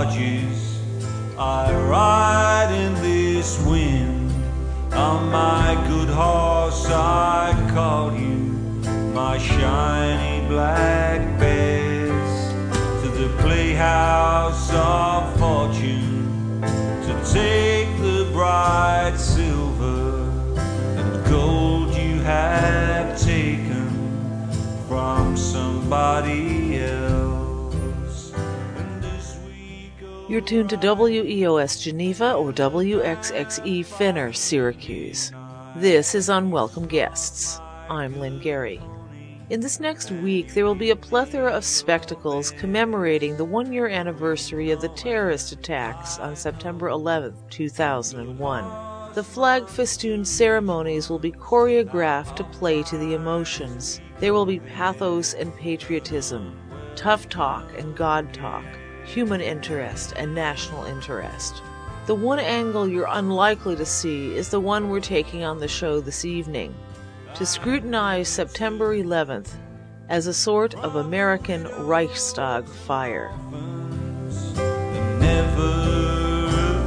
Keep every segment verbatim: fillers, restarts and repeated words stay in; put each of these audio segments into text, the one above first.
barges I ride in this wind. On my good horse I call you, my shiny black bears, to the playhouse of fortune, to take the bright silver and gold you have taken from somebody else. And as we go, You're tuned to W E O S Geneva or W X X E Fenner, Syracuse. This is Unwelcome Guests. I'm Lynn Gary. In this next week, there will be a plethora of spectacles commemorating the one-year anniversary of the terrorist attacks on September eleventh, two thousand one. The flag-festooned ceremonies will be choreographed to play to the emotions. There will be pathos and patriotism, tough talk and God talk, human interest and national interest. The one angle you're unlikely to see is the one we're taking on the show this evening, to scrutinize September eleventh as a sort of American Reichstag fire. the never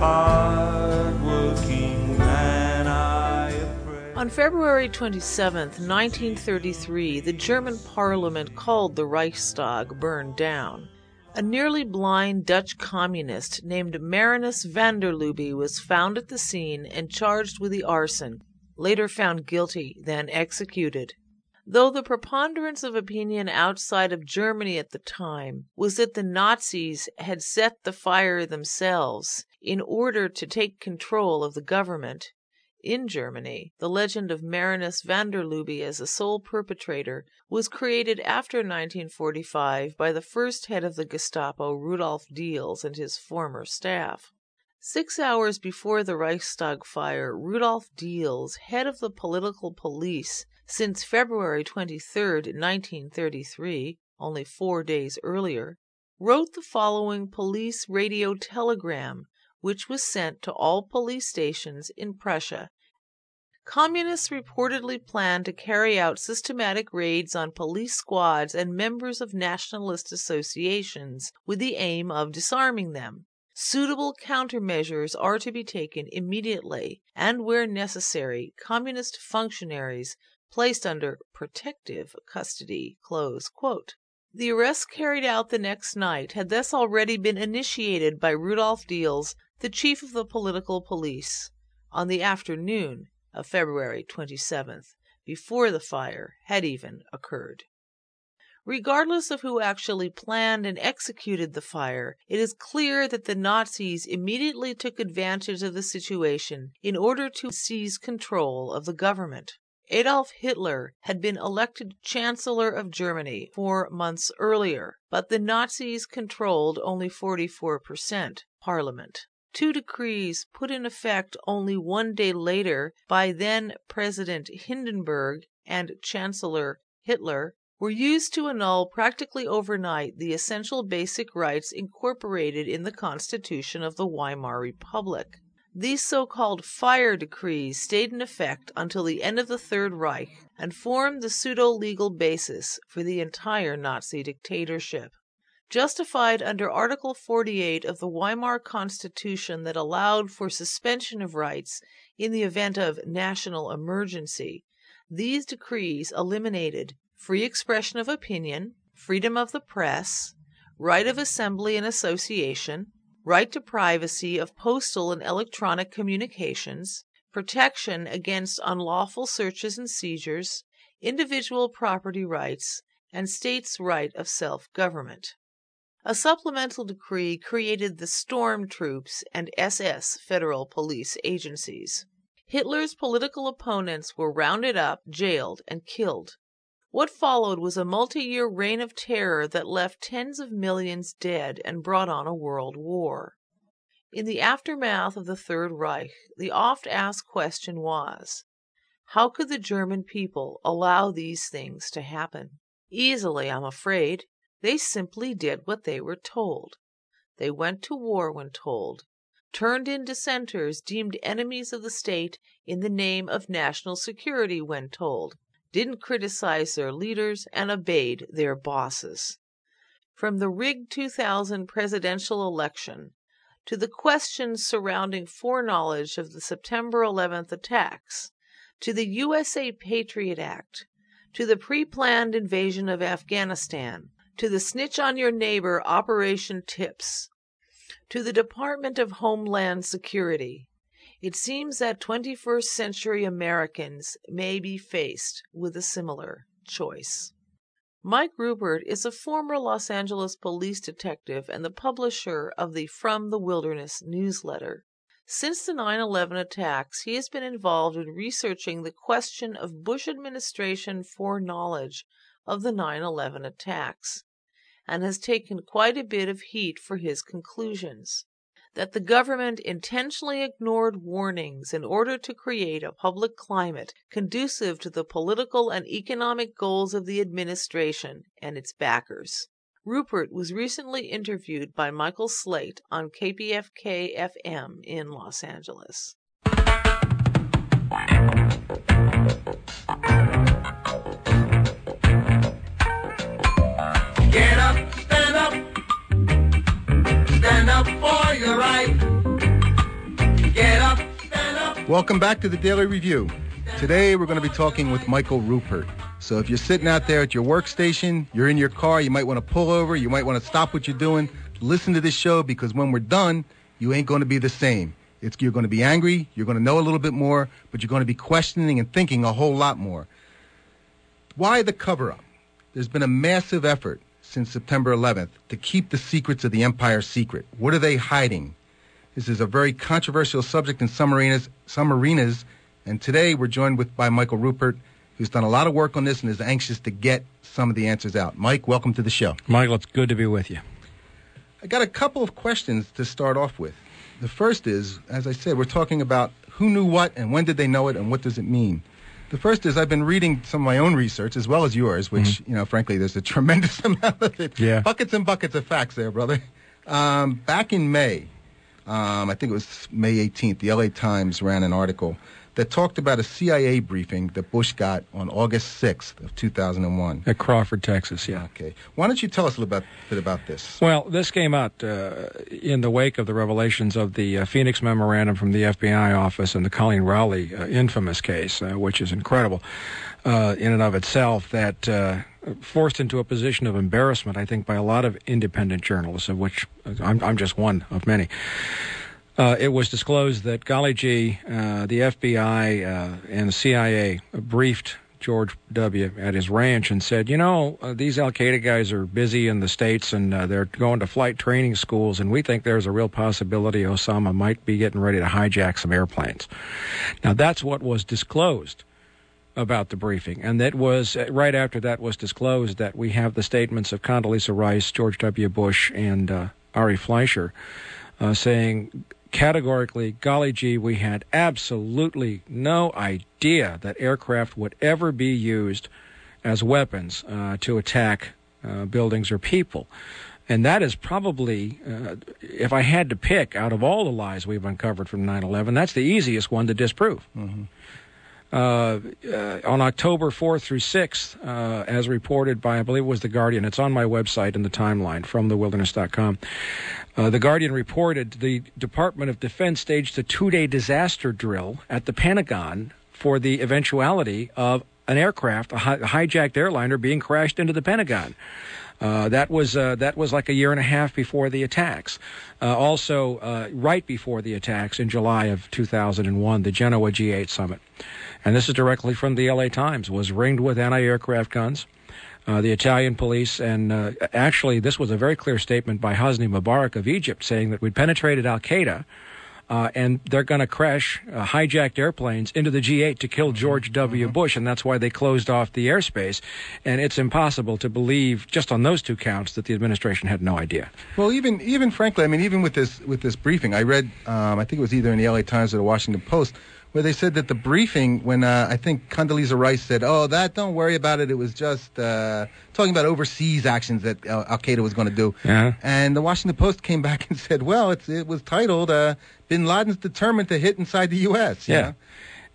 hard-working man I pray. On February twenty-seventh, nineteen thirty-three, the German parliament called the Reichstag burned down. A nearly blind Dutch communist named Marinus van der Lubbe was found at the scene and charged with the arson, later found guilty, then executed. Though the preponderance of opinion outside of Germany at the time was that the Nazis had set the fire themselves in order to take control of the government, in Germany, the legend of Marinus van der Lubbe as a sole perpetrator was created after nineteen forty-five by the first head of the Gestapo, Rudolf Diels, and his former staff. Six hours before the Reichstag fire, Rudolf Diels, head of the political police since February twenty-third, nineteen thirty-three, only four days earlier, wrote the following police radio telegram, which was sent to all police stations in Prussia. Communists reportedly planned to carry out systematic raids on police squads and members of nationalist associations with the aim of disarming them. Suitable countermeasures are to be taken immediately, and where necessary, communist functionaries placed under protective custody. Close quote. The arrests carried out the next night had thus already been initiated by Rudolf Diels, the chief of the political police, on the afternoon of February twenty-seventh, before the fire had even occurred. Regardless of who actually planned and executed the fire, it is clear that the Nazis immediately took advantage of the situation in order to seize control of the government. Adolf Hitler had been elected Chancellor of Germany four months earlier, but the Nazis controlled only forty-four percent parliament. Two decrees put in effect only one day later by then-President Hindenburg and Chancellor Hitler were used to annul practically overnight the essential basic rights incorporated in the Constitution of the Weimar Republic. These so-called fire decrees stayed in effect until the end of the Third Reich and formed the pseudo-legal basis for the entire Nazi dictatorship. Justified under Article forty-eight of the Weimar Constitution that allowed for suspension of rights in the event of national emergency, these decrees eliminated free expression of opinion, freedom of the press, right of assembly and association, right to privacy of postal and electronic communications, protection against unlawful searches and seizures, individual property rights, and states' right of self-government. A supplemental decree created the Storm Troops and S S federal police agencies. Hitler's political opponents were rounded up, jailed, and killed. What followed was a multi-year reign of terror that left tens of millions dead and brought on a world war. In the aftermath of the Third Reich, the oft-asked question was, how could the German people allow these things to happen? Easily, I'm afraid. They simply did what they were told. They went to war when told, turned in dissenters deemed enemies of the state in the name of national security when told, didn't criticize their leaders, and obeyed their bosses. from the rigged two thousand presidential election to the questions surrounding foreknowledge of the September eleventh attacks, to the U S A Patriot Act, to the pre-planned invasion of Afghanistan, to the Snitch on Your Neighbor Operation Tips, to the Department of Homeland Security, it seems that twenty-first century Americans may be faced with a similar choice. Mike Ruppert is a former Los Angeles police detective and the publisher of the From the Wilderness newsletter. Since the nine eleven attacks, he has been involved in researching the question of Bush administration foreknowledge of the nine eleven attacks, and has taken quite a bit of heat for his conclusions. That the government intentionally ignored warnings in order to create a public climate conducive to the political and economic goals of the administration and its backers. Ruppert was recently interviewed by Michael Slate on K P F K F M in Los Angeles. Get up, stand up. Stand up for your right. Get up, stand up. Welcome back to the Daily Review. Today we're going to be talking with Michael Ruppert. So if you're sitting out there at your workstation, you're in your car, you might want to pull over, you might want to stop what you're doing, listen to this show, because when we're done, you ain't going to be the same. It's, you're going to be angry, you're going to know a little bit more, but you're going to be questioning and thinking a whole lot more. Why the cover-up? There's been a massive effort since September eleventh to keep the secrets of the empire secret. What are they hiding? This is a very controversial subject in some arenas, some arenas, and today we're joined with by Michael Ruppert, who's done a lot of work on this and is anxious to get some of the answers out. Mike, welcome to the show. Michael, it's good to be with you. I got a couple of questions to start off with. The first is, as I said, we're talking about who knew what and when did they know it and what does it mean. The first is I've been reading some of my own research as well as yours, which, mm-hmm. you know, frankly, there's a tremendous amount of it. Yeah. Buckets and buckets of facts there, brother. Um, back in May, um, I think it was May eighteenth, the L A Times ran an article that talked about a C I A briefing that Bush got on August sixth of two thousand one. At Crawford, Texas, yeah. Okay. Why don't you tell us a little bit, bit about this? Well, this came out uh, in the wake of the revelations of the uh, Phoenix Memorandum from the F B I office and the Colleen Rowley uh, infamous case, uh, which is incredible uh, in and of itself, that uh, forced into a position of embarrassment, I think, by a lot of independent journalists, of which I'm, I'm just one of many. Uh, it was disclosed that, golly gee, uh, the F B I uh, and the C I A briefed George W. at his ranch and said, you know, uh, these Al-Qaeda guys are busy in the States and uh, they're going to flight training schools, and we think there's a real possibility Osama might be getting ready to hijack some airplanes. Now, that's what was disclosed about the briefing, and that was, uh, right after that was disclosed, that we have the statements of Condoleezza Rice, George W. Bush, and uh, Ari Fleischer uh, saying categorically, golly gee, we had absolutely no idea that aircraft would ever be used as weapons uh, to attack uh, buildings or people. And that is probably, uh, if I had to pick out of all the lies we've uncovered from nine eleven, that's the easiest one to disprove. Mm-hmm. Uh, uh, on October fourth through sixth, uh, as reported by, I believe it was The Guardian, it's on my website in the timeline, from the wilderness dot com, uh, The Guardian reported the Department of Defense staged a two-day disaster drill at the Pentagon for the eventuality of an aircraft, a, hi- a hijacked airliner, being crashed into the Pentagon. Uh, that was uh, that was like a year and a half before the attacks. Uh, also, uh, right before the attacks in July of two thousand one, the Genoa G eight summit, and this is directly from the L A Times, was ringed with anti-aircraft guns. Uh, the Italian police, and uh, actually this was a very clear statement by Hosni Mubarak of Egypt, saying that we'd penetrated Al-Qaeda, Uh, and they're going to crash uh, hijacked airplanes into the G eight to kill George W. Mm-hmm. Bush, and that's why they closed off the airspace. And it's impossible to believe, just on those two counts, that the administration had no idea. Well, even even frankly, I mean, even with this with this briefing, I read, um, I think it was either in the L A Times or the Washington Post, where they said that the briefing, when uh, I think Condoleezza Rice said, oh, that, don't worry about it, it was just uh, talking about overseas actions that uh, Al-Qaeda was going to do. Yeah. And the Washington Post came back and said, well, it's, it was titled, uh, Bin Laden's determined to hit inside the U S Yeah. know?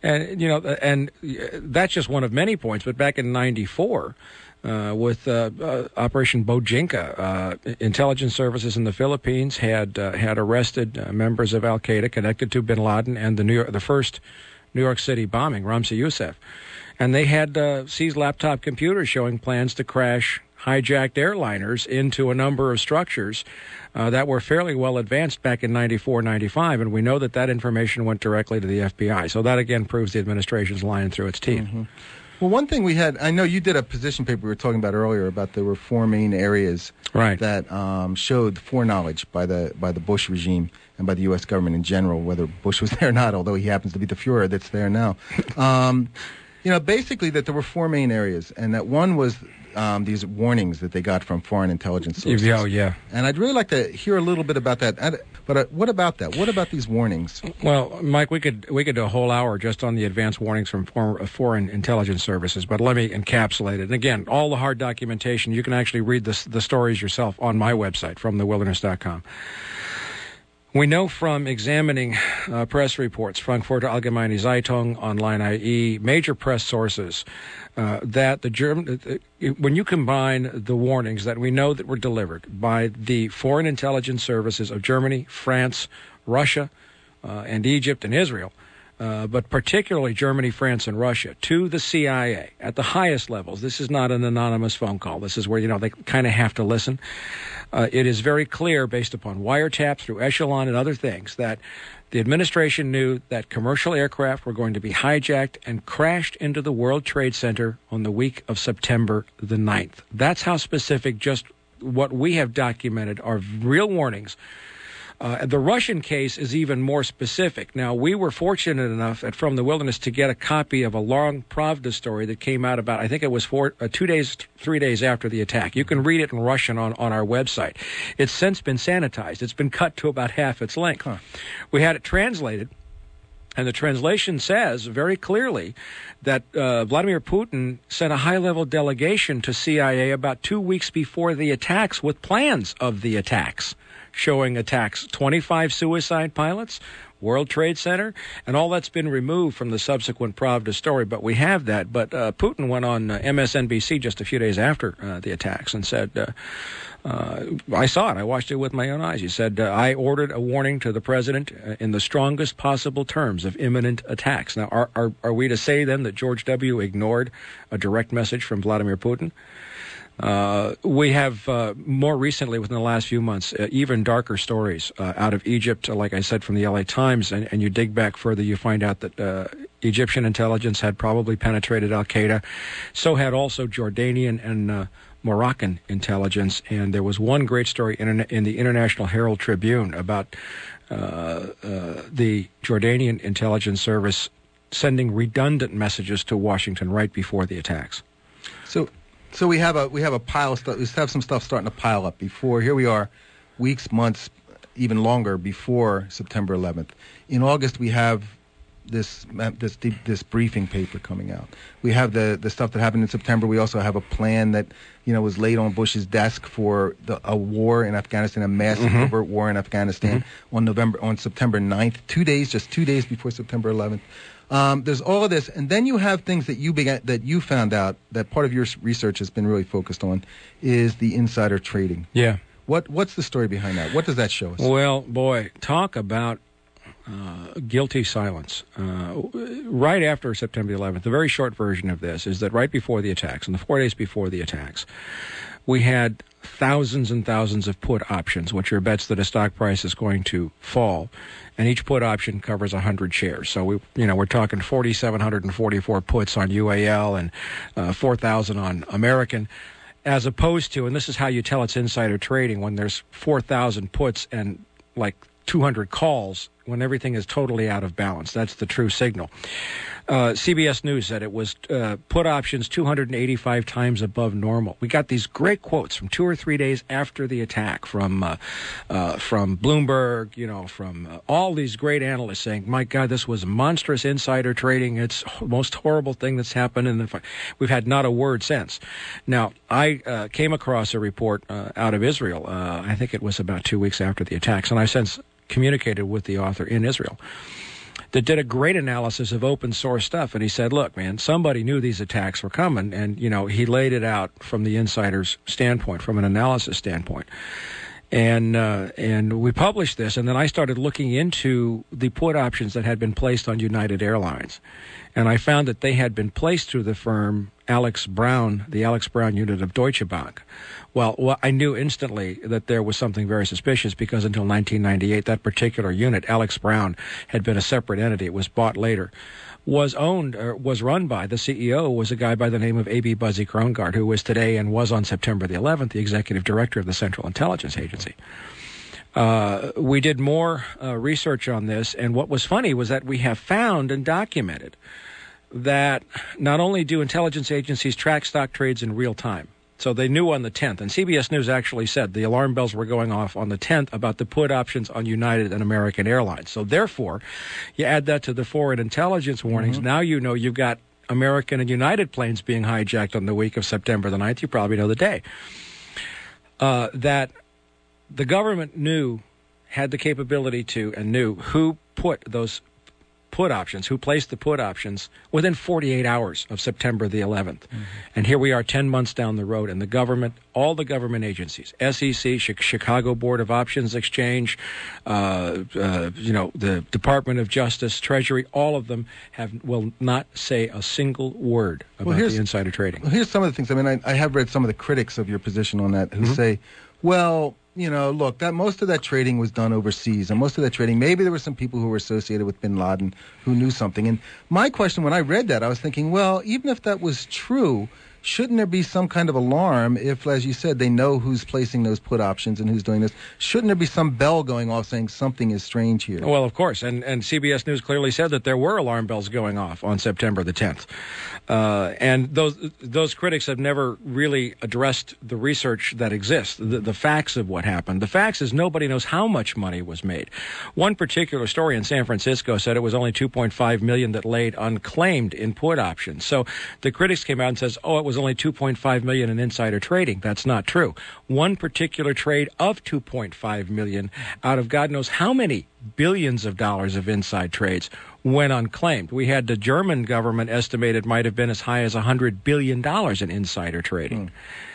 And, you know, and that's just one of many points. But back in ninety-four, uh, with uh, uh, Operation Bojinka, uh, intelligence services in the Philippines had uh, had arrested uh, members of Al Qaeda connected to Bin Laden and the New York, the first New York City bombing, Ramzi Youssef, and they had uh, seized laptop computers showing plans to crash hijacked airliners into a number of structures uh, that were fairly well advanced back in ninety-four, ninety-five, and we know that that information went directly to the F B I. So that, again, proves the administration's lying through its teeth. Mm-hmm. Well, one thing we had, I know you did a position paper we were talking about earlier about there were four main areas right. that um, showed foreknowledge by the by the Bush regime and by the U S government in general, whether Bush was there or not, although he happens to be the Fuhrer that's there now. Um, you know, basically that there were four main areas, and that one was Um, these warnings that they got from foreign intelligence sources. Oh, yeah. And I'd really like to hear a little bit about that. I'd, but uh, what about that? What about these warnings? Well, Mike, we could we could do a whole hour just on the advance warnings from foreign, uh, foreign intelligence services, but let me encapsulate it. And again, all the hard documentation, you can actually read this, the stories yourself on my website, from the wilderness dot com. We know from examining uh, press reports, Frankfurter Allgemeine Zeitung, Online I E, major press sources, uh, that the German, uh, when you combine the warnings that we know that were delivered by the foreign intelligence services of Germany, France, Russia, uh, and Egypt and Israel, uh, but particularly Germany, France, and Russia, to the C I A at the highest levels. This is not an anonymous phone call. This is where, you know, they kind of have to listen. Uh, it is very clear, based upon wiretaps through Echelon and other things, that the administration knew that commercial aircraft were going to be hijacked and crashed into the World Trade Center on the week of September the ninth. That's how specific just what we have documented are real warnings. Uh, the Russian case is even more specific. Now, we were fortunate enough at From the Wilderness to get a copy of a long Pravda story that came out about, I think it was four, uh, two days, three days after the attack. You can read it in Russian on, on our website. It's since been sanitized. It's been cut to about half its length. Huh. We had it translated, and the translation says very clearly that uh, Vladimir Putin sent a high-level delegation to C I A about two weeks before the attacks with plans of the attacks, showing attacks, twenty-five suicide pilots, World Trade Center, and all that's been removed from the subsequent Pravda story. But we have that. But uh, Putin went on uh, M S N B C just a few days after uh, the attacks and said, uh, uh, I saw it. I watched it with my own eyes. He said, uh, I ordered a warning to the president uh, in the strongest possible terms of imminent attacks. Now, are, are, are we to say then that George W. ignored a direct message from Vladimir Putin? Uh, we have uh, more recently, within the last few months, uh, even darker stories uh, out of Egypt, uh, like I said, from the L A Times, and, and you dig back further, you find out that uh, Egyptian intelligence had probably penetrated Al Qaeda. So had also Jordanian and uh, Moroccan intelligence, and there was one great story in, in the International Herald Tribune about uh, uh, the Jordanian intelligence service sending redundant messages to Washington right before the attacks. So... So we have a we have a pile of stuff. We have some stuff starting to pile up before. Here we are, weeks, months, even longer before September eleventh. In August, we have this this this briefing paper coming out. We have the the stuff that happened in September. We also have a plan that, you know, was laid on Bush's desk for the, a war in Afghanistan, a massive mm-hmm. overt war in Afghanistan mm-hmm. on November on September ninth, two days, just two days before September eleventh. Um, there's all of this, and then you have things that you began, that you found out that part of your research has been really focused on is the insider trading. Yeah. What what's the story behind that? What does that show us? Well, boy, talk about uh, guilty silence. Uh, right after September eleventh, the very short version of this is that right before the attacks, and the four days before the attacks, we had thousands and thousands of put options, which are bets that a stock price is going to fall, and each put option covers one hundred shares. So we, you know, we're talking four thousand seven hundred forty-four puts on U A L and uh, four thousand on American, as opposed to, and this is how you tell it's insider trading, when there's four thousand puts and like two hundred calls, when everything is totally out of balance. That's the true signal. Uh, C B S News said it was uh, put options two hundred eighty-five times above normal. We got these great quotes from two or three days after the attack from uh, uh, from Bloomberg, you know, from uh, all these great analysts saying, my God, this was monstrous insider trading. It's the most horrible thing that's happened. And we've had not a word since. Now, I uh, came across a report uh, out of Israel. Uh, I think it was about two weeks after the attacks, and I since communicated with the author in Israel, that did a great analysis of open source stuff. And he said, look, man, somebody knew these attacks were coming. And, you know, he laid it out from the insider's standpoint, from an analysis standpoint. And uh, and we published this, and then I started looking into the put options that had been placed on United Airlines. And I found that they had been placed through the firm Alex Brown, the Alex Brown unit of Deutsche Bank. Well, well, I knew instantly that there was something very suspicious because until nineteen ninety-eight, that particular unit, Alex Brown, had been a separate entity. It was bought later. Was owned, or was run by, the C E O was a guy by the name of A B Buzzy Krongard, who was today and was on September the eleventh the executive director of the Central Intelligence Agency. Uh, we did more uh, research on this, and what was funny was that we have found and documented that not only do intelligence agencies track stock trades in real time, so they knew on the tenth, and C B S News actually said the alarm bells were going off on the tenth about the put options on United and American Airlines. So therefore, you add that to the foreign intelligence warnings. Mm-hmm. Now you know you've got American and United planes being hijacked on the week of September the ninth. You probably know the day. Uh, that the government knew, had the capability to, and knew who put those put options, who placed the put options within forty-eight hours of September the eleventh. Mm-hmm. And here we are ten months down the road, and the government, all the government agencies, S E C, Ch- Chicago Board of Options Exchange, uh, uh, you know, the Department of Justice, Treasury, all of them have will not say a single word about well, the insider trading. Well, here's some of the things. I mean, I, I have read some of the critics of your position on that who Mm-hmm. say, well, you know, look, that most of that trading was done overseas, and most of that trading, maybe there were some people who were associated with bin Laden who knew something. And my question when I read that, I was thinking, well, even if that was true, shouldn't there be some kind of alarm if, as you said, they know who's placing those put options and who's doing this? Shouldn't there be some bell going off saying something is strange here? Well, of course, and, and C B S News clearly said that there were alarm bells going off on September the tenth. Uh, and those those critics have never really addressed the research that exists, the, the facts of what happened. The facts is nobody knows how much money was made. One particular story in San Francisco said it was only two point five million dollars that laid unclaimed in put options. So the critics came out and says, oh, it was only two point five million dollars in insider trading. That's not true. One particular trade of two point five million dollars out of God knows how many billions of dollars of inside trades went unclaimed. We had the German government estimate it might have been as high as one hundred billion dollars in insider trading. Mm.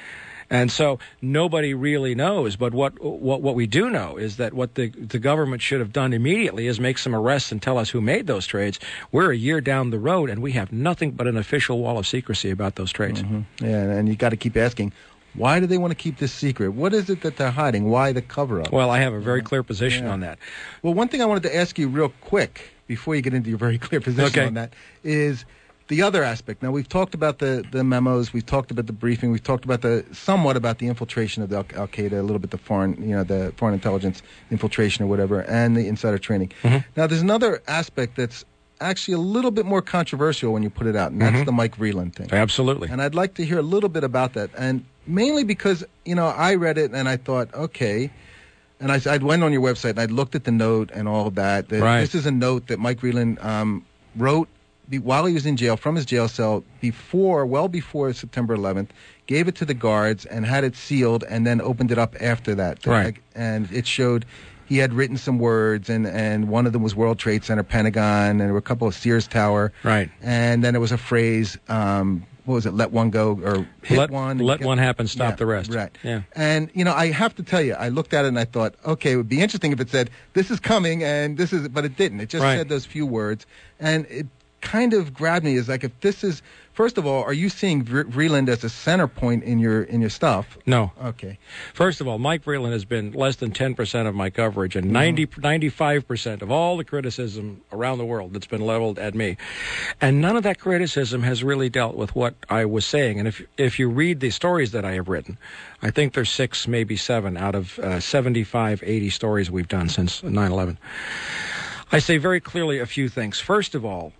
And so nobody really knows, but what what what we do know is that what the the government should have done immediately is make some arrests and tell us who made those trades. We're a year down the road, and we have nothing but an official wall of secrecy about those trades. Mm-hmm. Yeah, and you got to keep asking, why do they want to keep this secret? What is it that they're hiding? Why the cover-up? Well, I have a very clear position yeah. on that. Well, one thing I wanted to ask you real quick before you get into your very clear position okay. on that is the other aspect. Now, we've talked about the, the memos, we've talked about the briefing, we've talked about the somewhat about the infiltration of the Al Qaeda, a little bit the foreign, you know, the foreign intelligence infiltration or whatever, and the insider training. Mm-hmm. Now, there's another aspect that's actually a little bit more controversial when you put it out, and that's mm-hmm. the Mike Vreeland thing. Absolutely. And I'd like to hear a little bit about that, and mainly because, you know, I read it and I thought, okay, and I, I went on your website and I looked at the note and all of that. that right. This is a note that Mike Vreeland um, wrote be, while he was in jail, from his jail cell, before, well before September eleventh, gave it to the guards and had it sealed and then opened it up after that. Right. And it showed he had written some words, and, and one of them was World Trade Center, Pentagon, and there were a couple of Sears Tower. Right. And then there was a phrase, um, what was it, let one go, or hit let, one. Let one happen, stop yeah, the rest. Right. Yeah. And, you know, I have to tell you, I looked at it and I thought, okay, it would be interesting if it said, this is coming, and this is, but it didn't. It just right. said those few words. And it kind of grabbed me as like, if this is, first of all, are you seeing Vreeland as a center point in your in your stuff? No. Okay. First of all, Mike Vreeland has been less than ten percent of my coverage, and mm-hmm. ninety, ninety-five percent of all the criticism around the world that's been leveled at me. And none of that criticism has really dealt with what I was saying. And if if you read the stories that I have written, I think there's six, maybe seven out of uh, seventy-five, eighty stories we've done since nine eleven. I say very clearly a few things. First of all,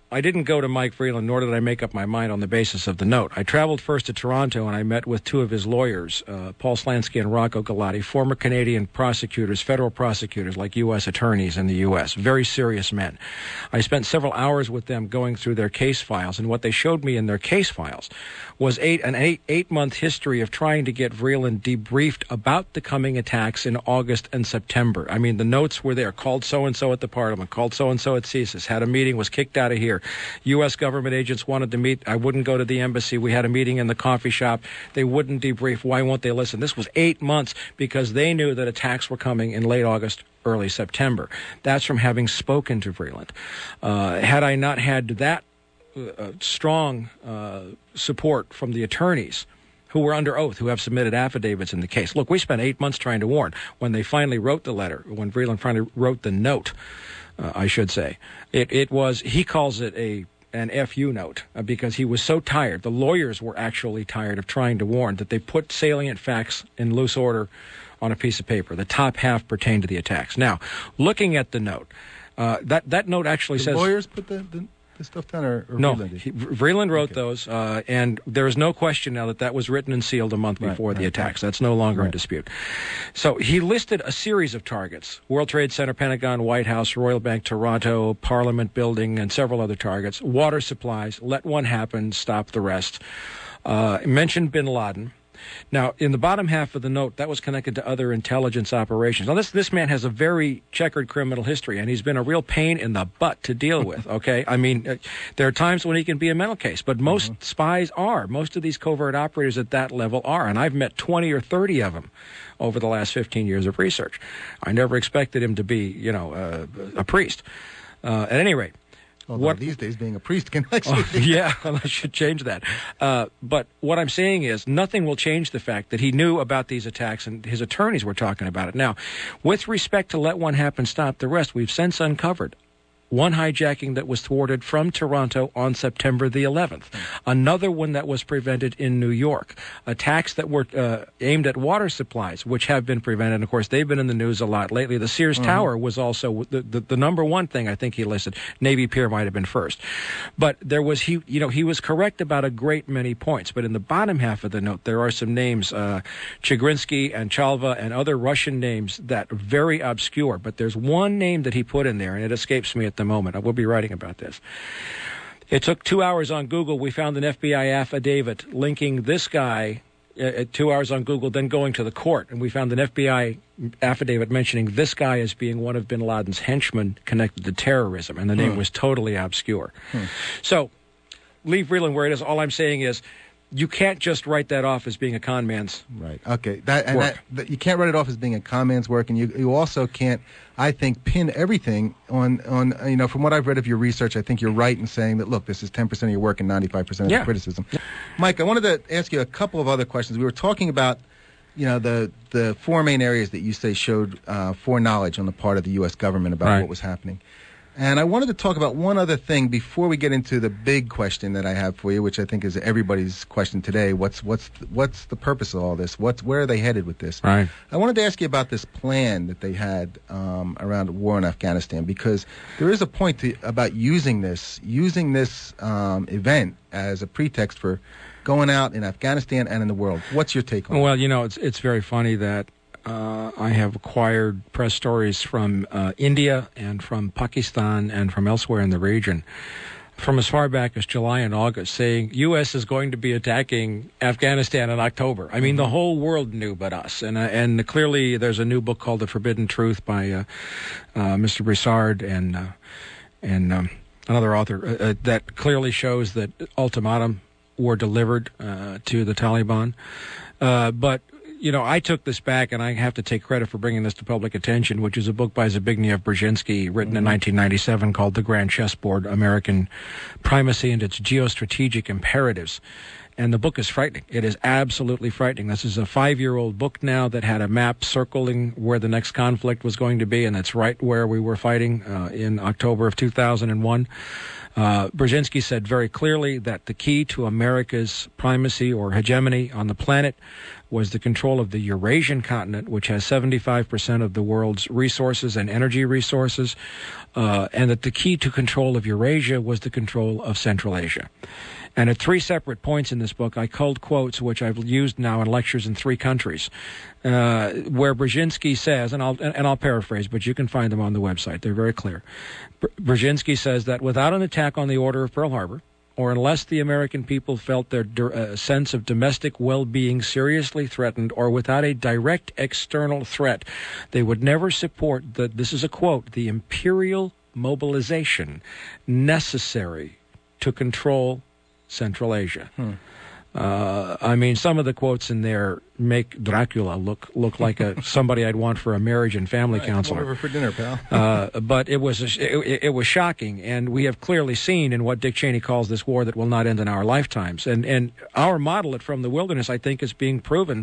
I didn't go to Mike Vreeland, nor did I make up my mind on the basis of the note. I traveled first to Toronto, and I met with two of his lawyers, uh, Paul Slansky and Rocco Galati, former Canadian prosecutors, federal prosecutors, like U S attorneys in the U S, very serious men. I spent several hours with them going through their case files, and what they showed me in their case files was eight, an eight, eight-month history of trying to get Vreeland debriefed about the coming attacks in August and September. I mean, the notes were there, called so-and-so at the Parliament, called so-and-so at C S I S, had a meeting, was kicked out of here. U S government agents wanted to meet. I wouldn't go to the embassy. We had a meeting in the coffee shop. They wouldn't debrief. Why won't they listen? This was eight months because they knew that attacks were coming in late August, early September. That's from having spoken to Vreeland. Uh, had I not had that uh, strong uh, support from the attorneys who were under oath, who have submitted affidavits in the case. Look, we spent eight months trying to warn. When they finally wrote the letter, when Vreeland finally wrote the note, Uh, I should say. It it was, he calls it a an F U note uh, because he was so tired. The lawyers were actually tired of trying to warn that they put salient facts in loose order on a piece of paper. The top half pertained to the attacks. Now, looking at the note, uh, that, that note actually the says... lawyers put the, the, the stuff down, or, or no, Vreeland did? he, Vreeland wrote Okay. those, uh, and there is no question now that that was written and sealed a month Right, before the right, attacks. That's no longer in Right. dispute. So he listed a series of targets: World Trade Center, Pentagon, White House, Royal Bank, Toronto, Parliament Building, and several other targets. Water supplies, let one happen, stop the rest. Uh, mentioned bin Laden. Now, in the bottom half of the note, that was connected to other intelligence operations. Now, this this man has a very checkered criminal history, and he's been a real pain in the butt to deal with, okay? I mean, uh, there are times when he can be a mental case, but most mm-hmm. spies are. Most of these covert operators at that level are, and I've met twenty or thirty of them over the last fifteen years of research. I never expected him to be, you know, uh, a priest. Uh, at any rate, Although what, these days being a priest can actually... oh, yeah, well, I should change that. Uh, but what I'm saying is nothing will change the fact that he knew about these attacks and his attorneys were talking about it. Now, with respect to let one happen, stop the rest, we've since uncovered one hijacking that was thwarted from Toronto on September the eleventh. Another one that was prevented in New York. Attacks that were uh, aimed at water supplies, which have been prevented. And of course, they've been in the news a lot lately. The Sears mm-hmm. Tower was also the, the, the number one thing I think he listed. Navy Pier might have been first. But there was, he, you know, he was correct about a great many points. But in the bottom half of the note, there are some names, uh, Chigrinsky and Chalva and other Russian names that are very obscure. But there's one name that he put in there, and it escapes me at the moment. I will be writing about this. It took two hours on Google. We found an F B I affidavit linking this guy uh, at two hours on Google, then going to the court. And we found an F B I affidavit mentioning this guy as being one of bin Laden's henchmen connected to terrorism. And the name hmm. was totally obscure. Hmm. So leave Vreeland where it is. All I'm saying is you can't just write that off as being a con man's right. Okay, that and work. that, that, you can't write it off as being a con man's work, and you you also can't, I think, pin everything on on you know. From what I've read of your research, I think you're right in saying that. Look, this is ten percent of your work and ninety-five percent of yeah. the criticism. Yeah. Mike, I wanted to ask you a couple of other questions. We were talking about, you know, the the four main areas that you say showed uh, foreknowledge on the part of the U S government about right. what was happening. And I wanted to talk about one other thing before we get into the big question that I have for you, which I think is everybody's question today. What's what's what's the purpose of all this? What's where are they headed with this? Right. I wanted to ask you about this plan that they had um, around the war in Afghanistan, because there is a point to, about using this using this um, event as a pretext for going out in Afghanistan and in the world. What's your take on it? Well, you know, it's it's very funny that Uh, I have acquired press stories from uh, India and from Pakistan and from elsewhere in the region from as far back as July and August saying U S is going to be attacking Afghanistan in October. I mean, mm-hmm. the whole world knew but us. And uh, and clearly there's a new book called The Forbidden Truth by uh, uh, Mister Broussard and, uh, and um, another author uh, uh, that clearly shows that ultimatum were delivered uh, to the Taliban. Uh, but You know, I took this back, and I have to take credit for bringing this to public attention, which is a book by Zbigniew Brzezinski, written mm-hmm. in nineteen ninety-seven, called The Grand Chessboard, American Primacy and Its Geostrategic Imperatives. And the book is frightening. It is absolutely frightening. This is a five-year-old book now that had a map circling where the next conflict was going to be, and that's right where we were fighting uh, in October of two thousand one. Uh, Brzezinski said very clearly that the key to America's primacy or hegemony on the planet was the control of the Eurasian continent, which has seventy-five percent of the world's resources and energy resources, uh, and that the key to control of Eurasia was the control of Central Asia. And at three separate points in this book, I culled quotes which I've used now in lectures in three countries, uh, where Brzezinski says, and I'll and I'll paraphrase, but you can find them on the website. They're very clear. Brzezinski says that without an attack on the order of Pearl Harbor, or unless the American people felt their uh, sense of domestic well-being seriously threatened, or without a direct external threat, they would never support the, this is a quote, the imperial mobilization necessary to control Central Asia. Hmm. Uh, I mean, some of the quotes in there make Dracula look look like a somebody I'd want for a marriage and family right, counselor. Over for dinner, pal. uh, but it was a, it, it was shocking, and we have clearly seen in what Dick Cheney calls this war that will not end in our lifetimes. And and our model at From the Wilderness, I think, is being proven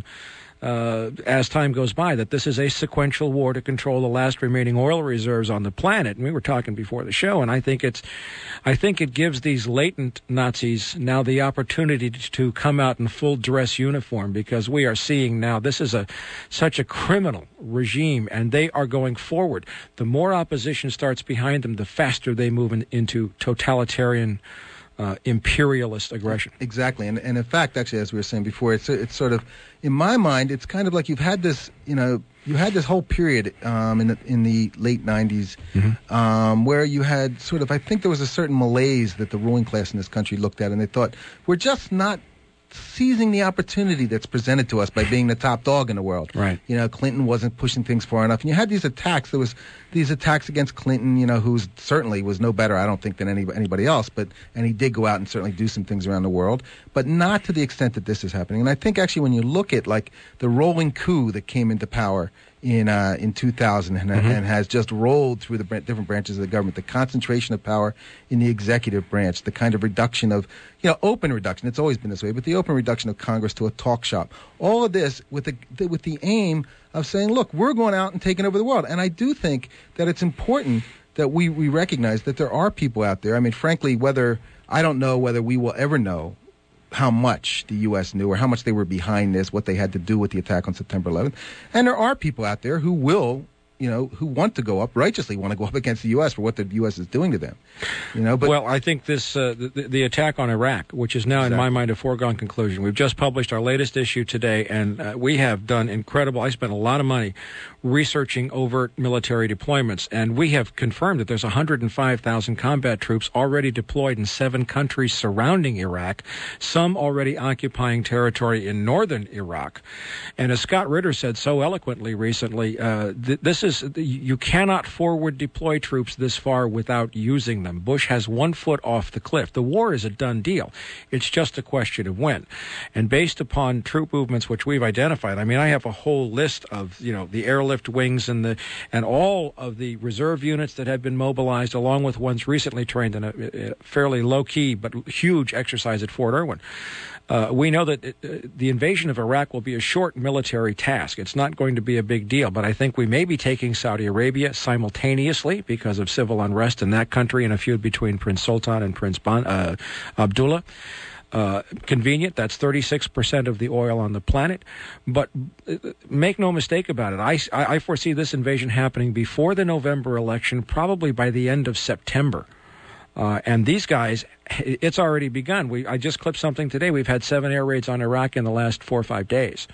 uh, as time goes by, that this is a sequential war to control the last remaining oil reserves on the planet. And we were talking before the show, and I think it's, I think it gives these latent Nazis now the opportunity to come out in full dress uniform, because we are seeing now this is a such a criminal regime, and they are going forward. The more opposition starts behind them, the faster they move in, into totalitarian Uh, imperialist aggression. Exactly, and and in fact, actually, as we were saying before, it's it's sort of, in my mind, it's kind of like you've had this, you know, you had this whole period um, in the in the late nineties, mm-hmm. um, where you had sort of, I think there was a certain malaise that the ruling class in this country looked at, and they thought, we're just not seizing the opportunity that's presented to us by being the top dog in the world. Right. You know, Clinton wasn't pushing things far enough. And you had these attacks. There was these attacks against Clinton, you know, who certainly was no better, I don't think, than any, anybody else. But and he did go out and certainly do some things around the world, but not to the extent that this is happening. And I think actually when you look at like the rolling coup that came into power in uh, in two thousand and, mm-hmm. and has just rolled through the br- different branches of the government, the concentration of power in the executive branch, the kind of reduction of, you know, open reduction. It's always been this way, but the open reduction of Congress to a talk shop. All of this with the, the with the aim of saying, look, we're going out and taking over the world. And I do think that it's important that we, we recognize that there are people out there. I mean, frankly, whether I don't know whether we will ever know how much the U S knew or how much they were behind this, what they had to do with the attack on September eleventh. And there are people out there who will, you know, who want to go up, righteously want to go up against the U S for what the U S is doing to them. You know, but well, I think this uh, the, the attack on Iraq, which is now exactly. in my mind a foregone conclusion. We've just published our latest issue today, and uh, we have done incredible. I spent a lot of money researching overt military deployments, and we have confirmed that there's one hundred five thousand combat troops already deployed in seven countries surrounding Iraq, some already occupying territory in northern Iraq. And as Scott Ritter said so eloquently recently, uh, th- this is you cannot forward deploy troops this far without using them. Bush has one foot off the cliff. The war is a done deal. It's just a question of when. And based upon troop movements which we've identified, I mean, I have a whole list of, you know, the airlift wings and the and all of the reserve units that have been mobilized, along with ones recently trained in a, a fairly low-key but huge exercise at Fort Irwin. Uh, we know that uh, the invasion of Iraq will be a short military task. It's not going to be a big deal, but I think we may be taking Saudi Arabia simultaneously because of civil unrest in that country and a feud between Prince Sultan and Prince Ban- uh, Abdullah. Uh, convenient. That's thirty-six percent of the oil on the planet. But uh, make no mistake about it. I, I foresee this invasion happening before the November election, probably by the end of September. Uh, and these guys, it's already begun. We I just clipped something today. We've had seven air raids on Iraq in the last four or five days.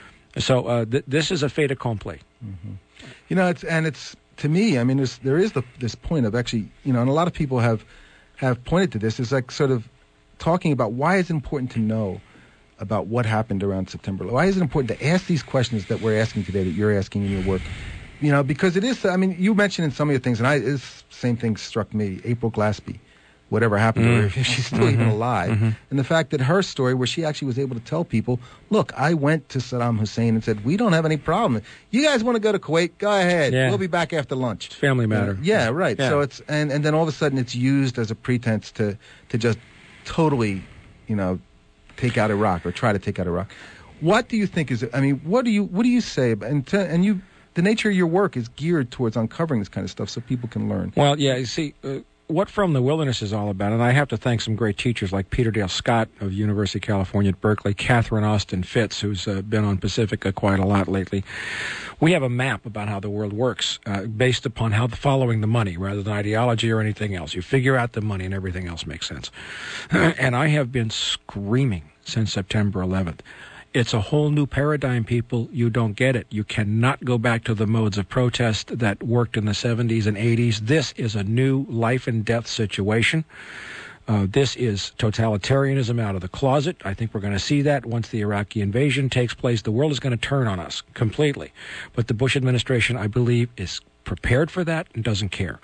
So uh, th- this is a fait accompli. Mm-hmm. You know, it's and it's to me. I mean, there's, there is the, this point of actually, you know, and a lot of people have have pointed to this. It's like sort of talking about why it's important to know about what happened around September. Why is it important to ask these questions that we're asking today, that you're asking in your work? You know, because it is, I mean, you mentioned in some of your things, and I, this same thing struck me, April Glaspie, whatever happened mm-hmm. to her, if she's still mm-hmm. even alive. Mm-hmm. And the fact that her story, where she actually was able to tell people, look, I went to Saddam Hussein and said, we don't have any problem. You guys want to go to Kuwait? Go ahead. Yeah. We'll be back after lunch. It's family matter. Uh, yeah, right. Yeah. So it's, and, and then all of a sudden it's used as a pretense to, to just totally, you know, take out Iraq or try to take out Iraq. What do you think is, I mean, what do you, what do you say about, and, to, and you, the nature of your work is geared towards uncovering this kind of stuff so people can learn. Well, yeah, you see, uh, what From the Wilderness is all about, and I have to thank some great teachers like Peter Dale Scott of University of California at Berkeley, Catherine Austin Fitz, who's uh, been on Pacifica quite a lot lately. We have a map about how the world works uh, based upon how the, following the money rather than ideology or anything else. You figure out the money and everything else makes sense. And I have been screaming since September eleventh. It's a whole new paradigm, people. You don't get it. You cannot go back to the modes of protest that worked in the seventies and eighties. This is a new life and death situation. Uh, this is totalitarianism out of the closet. I think we're going to see that once the Iraqi invasion takes place. The world is going to turn on us completely. But the Bush administration, I believe, is prepared for that and doesn't care.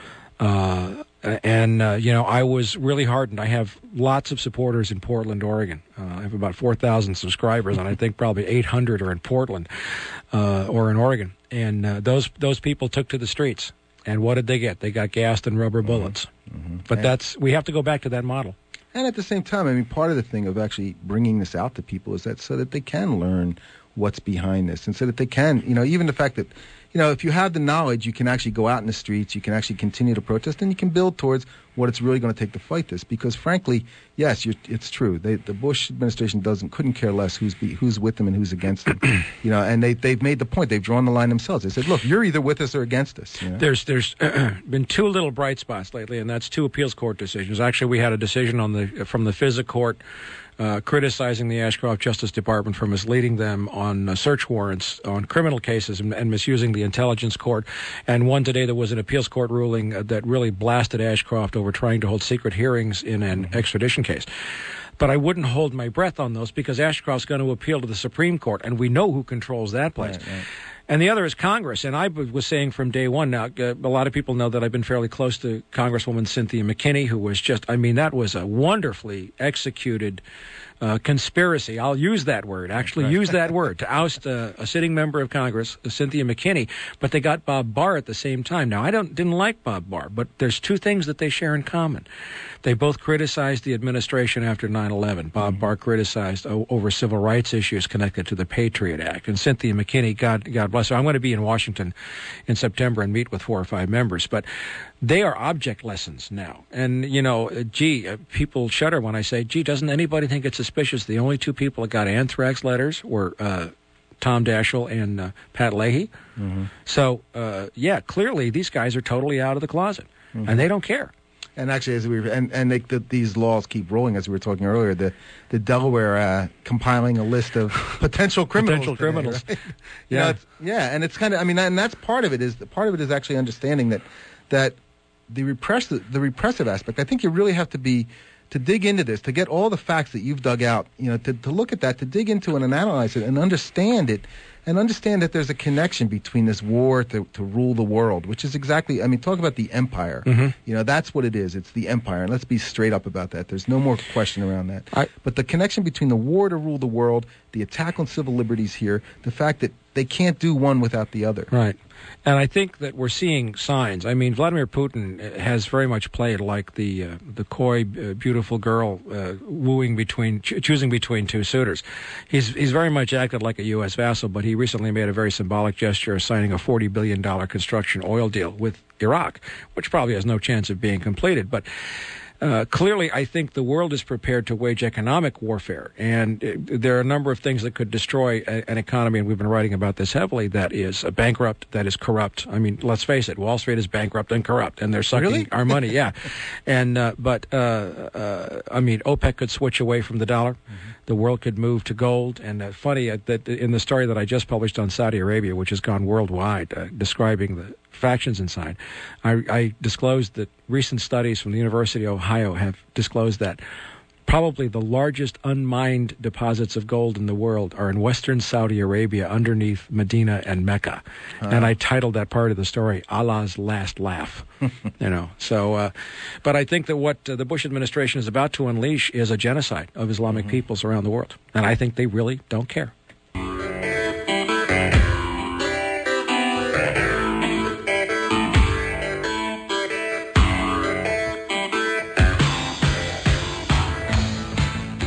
Uh, and, uh, you know, I was really heartened. I have lots of supporters in Portland, Oregon. Uh, I have about four thousand subscribers, and I think probably eight hundred are in Portland uh, or in Oregon. And uh, those those people took to the streets. And what did they get? They got gassed and rubber bullets. Mm-hmm. But and, that's we have to go back to that model. And at the same time, I mean, part of the thing of actually bringing this out to people is that so that they can learn what's behind this, and so that they can, you know, even the fact that, you know, if you have the knowledge, you can actually go out in the streets, you can actually continue to protest, and you can build towards what it's really going to take to fight this. Because frankly, yes, you're, it's true. They, the Bush administration doesn't couldn't care less who's be, who's with them and who's against them. You know, and they they've made the point. They've drawn the line themselves. They said, look, you're either with us or against us. You know? There's there's uh, been two little bright spots lately, and that's two appeals court decisions. Actually, we had a decision on the from the FISA court. Uh, criticizing the Ashcroft Justice Department for misleading them on uh, search warrants on criminal cases and, and misusing the intelligence court. And one today, there was an appeals court ruling uh, that really blasted Ashcroft over trying to hold secret hearings in an mm-hmm. extradition case. But I wouldn't hold my breath on those because Ashcroft's going to appeal to the Supreme Court, and we know who controls that place. Right, right. And the other is Congress. And I was saying from day one now, uh, a lot of people know that I've been fairly close to Congresswoman Cynthia McKinney, who was just, I mean, that was a wonderfully executed uh, conspiracy. I'll use that word, actually use that word, to oust uh, a sitting member of Congress, uh, Cynthia McKinney. But they got Bob Barr at the same time. Now, I don't didn't like Bob Barr, but there's two things that they share in common. They both criticized the administration after nine eleven. Bob Barr criticized o- over civil rights issues connected to the Patriot Act. And Cynthia McKinney, God, God bless her. I'm going to be in Washington in September and meet with four or five members. But they are object lessons now. And, you know, uh, gee, uh, people shudder when I say, gee, doesn't anybody think it's suspicious? The only two people that got anthrax letters were uh, Tom Daschle and uh, Pat Leahy. Mm-hmm. So, uh, yeah, clearly these guys are totally out of the closet. Mm-hmm. And they don't care. And actually, as we were, and and they, the, these laws keep rolling, as we were talking earlier. The the Delaware uh, compiling a list of potential criminals. Potential today, criminals. Right? Yeah, know, it's, yeah, and it's kind of. I mean, and that's part of it. Is part of it is actually understanding that that the repressive the repressive aspect. I think you really have to be to dig into this, to get all the facts that you've dug out. You know, to to look at that, to dig into it and analyze it and understand it. And understand that there's a connection between this war to, to rule the world, which is exactly, I mean, talk about the empire. Mm-hmm. You know, that's what it is. It's the empire. And let's be straight up about that. There's no more question around that. I, but the connection between the war to rule the world, the attack on civil liberties here, the fact that they can't do one without the other. Right. And I think that we're seeing signs. I mean, Vladimir Putin has very much played like the uh, the coy, uh, beautiful girl uh, wooing between, ch- choosing between two suitors. He's he's very much acted like a U S vassal, but he recently made a very symbolic gesture of signing a forty billion dollars construction oil deal with Iraq, which probably has no chance of being completed. But Uh, clearly, I think the world is prepared to wage economic warfare, and uh, there are a number of things that could destroy a, an economy, and we've been writing about this heavily, that is uh, bankrupt, that is corrupt. I mean, let's face it, Wall Street is bankrupt and corrupt, and they're sucking really? our money, yeah. And uh, But, uh, uh, I mean, OPEC could switch away from the dollar. Mm-hmm. The world could move to gold. And uh, funny, uh, that in the story that I just published on Saudi Arabia, which has gone worldwide, uh, describing the factions inside, I, I disclosed that recent studies from the University of Ohio have disclosed that probably the largest unmined deposits of gold in the world are in western Saudi Arabia underneath Medina and Mecca. Uh. And I titled that part of the story, Allah's Last Laugh. you know, so, uh, but I think that what uh, the Bush administration is about to unleash is a genocide of Islamic mm-hmm. peoples around the world. And I think they really don't care.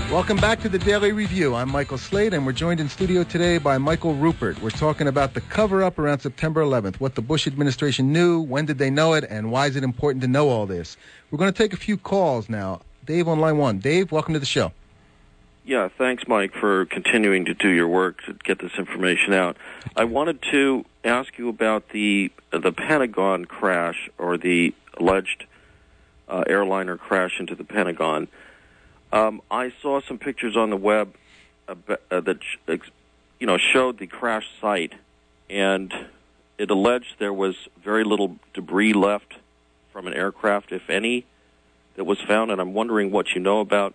Welcome back to the Daily Review. I'm Michael Slade, and we're joined in studio today by Michael Rupert. We're talking about the cover-up around September eleventh, what the Bush administration knew, when did they know it, and why is it important to know all this. We're going to take a few calls now. Dave on line one. Dave, welcome to the show. Yeah, thanks, Mike, for continuing to do your work to get this information out. I wanted to ask you about the uh, the Pentagon crash, or the alleged uh, airliner crash into the Pentagon. Um, I saw some pictures on the web uh, uh, that you know showed the crash site, and it alleged there was very little debris left from an aircraft, if any, that was found. And I'm wondering what you know about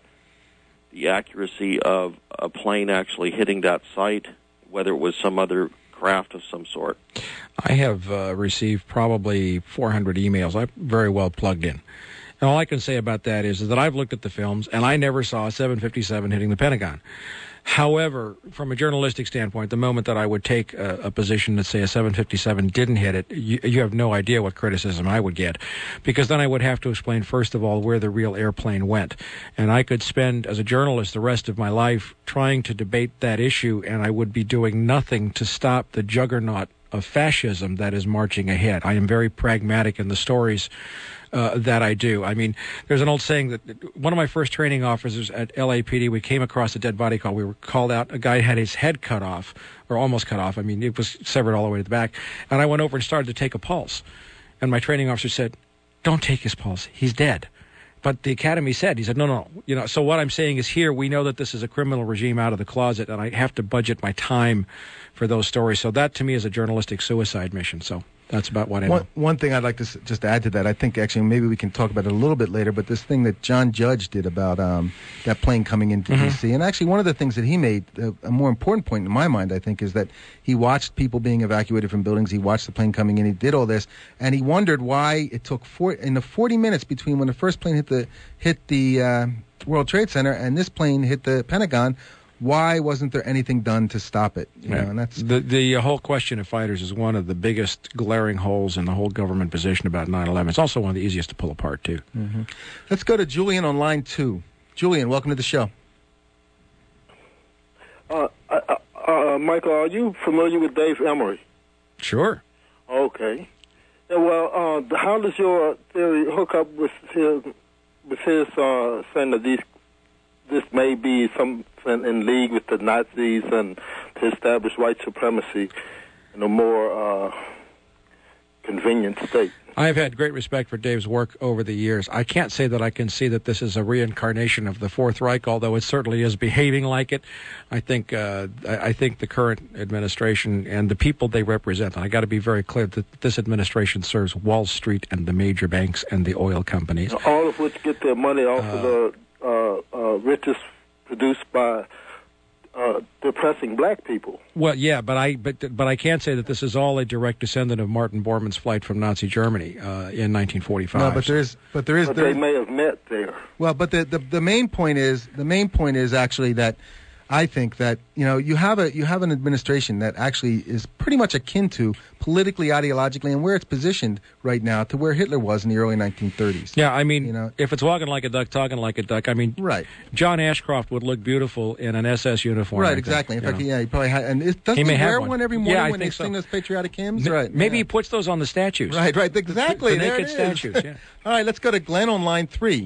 the accuracy of a plane actually hitting that site, whether it was some other craft of some sort. I have uh, received probably four hundred emails. I'm very well plugged in. And all I can say about that is, is that I've looked at the films, and I never saw a seven fifty-seven hitting the Pentagon. However, from a journalistic standpoint, the moment that I would take a, a position that, say, a seven fifty-seven didn't hit it, you, you have no idea what criticism I would get. Because then I would have to explain, first of all, where the real airplane went. And I could spend, as a journalist, the rest of my life trying to debate that issue, and I would be doing nothing to stop the juggernaut of fascism that is marching ahead. I am very pragmatic in the stories Uh, that I do. I mean, there's an old saying that one of my first training officers at L A P D, we came across a dead body call. We were called out. A guy had his head cut off, or almost cut off. I mean, it was severed all the way to the back. And I went over and started to take a pulse. And my training officer said, "Don't take his pulse. He's dead." But the academy said, he said, no, no, you know, so what I'm saying is here, we know that this is a criminal regime out of the closet, and I have to budget my time for those stories. So that, to me, is a journalistic suicide mission. So that's about what I know. One, one thing I'd like to s- just add to that, I think actually maybe we can talk about it a little bit later, but this thing that John Judge did about um, that plane coming into Mm-hmm. D C, and actually one of the things that he made, uh, a more important point in my mind, I think, is that he watched people being evacuated from buildings, he watched the plane coming in, he did all this, and he wondered why it took, four, in the forty minutes between when the first plane hit the, hit the uh, World Trade Center and this plane hit the Pentagon, why wasn't there anything done to stop it? You Yeah. know, and that's The the whole question of fighters is one of the biggest glaring holes in the whole government position about nine eleven. It's also one of the easiest to pull apart, too. Mm-hmm. Let's go to Julian on line two. Julian, welcome to the show. Uh, uh, uh, Michael, are you familiar with Dave Emory? Sure. Okay. Yeah, well, uh, how does your theory hook up with his, with his uh, saying that these, this may be some in league with the Nazis and to establish white supremacy in a more uh, convenient state? I've had great respect for Dave's work over the years. I can't say that I can see that this is a reincarnation of the Fourth Reich, although it certainly is behaving like it. I think uh, I, I think the current administration and the people they represent, and I got to be very clear that this administration serves Wall Street and the major banks and the oil companies. All of which get their money off Uh, of the uh, uh, riches produced by uh, depressing black people. Well, yeah, but I but but I can't say that this is all a direct descendant of Martin Bormann's flight from Nazi Germany uh, in nineteen forty-five. No, but there is, but there is, But there, they may have met there. well, but the, the the main point is the main point is actually that I think that you know you have a you have an administration that actually is pretty much akin to politically, ideologically, and where it's positioned right now to where Hitler was in the early nineteen thirties. Yeah, I mean, You know- if it's walking like a duck, talking like a duck, I mean, Right. John Ashcroft would look beautiful in an S S uniform. I Right, think, exactly. In you fact, know. yeah, he probably had, and it, doesn't He he, may have wear one. one every Yeah, morning I when they think so. sing those patriotic hymns? M- Right. Maybe yeah. he puts those on the statues. Right, right, exactly. The there naked it is. statues, yeah. All right, let's go to Glenn on line three.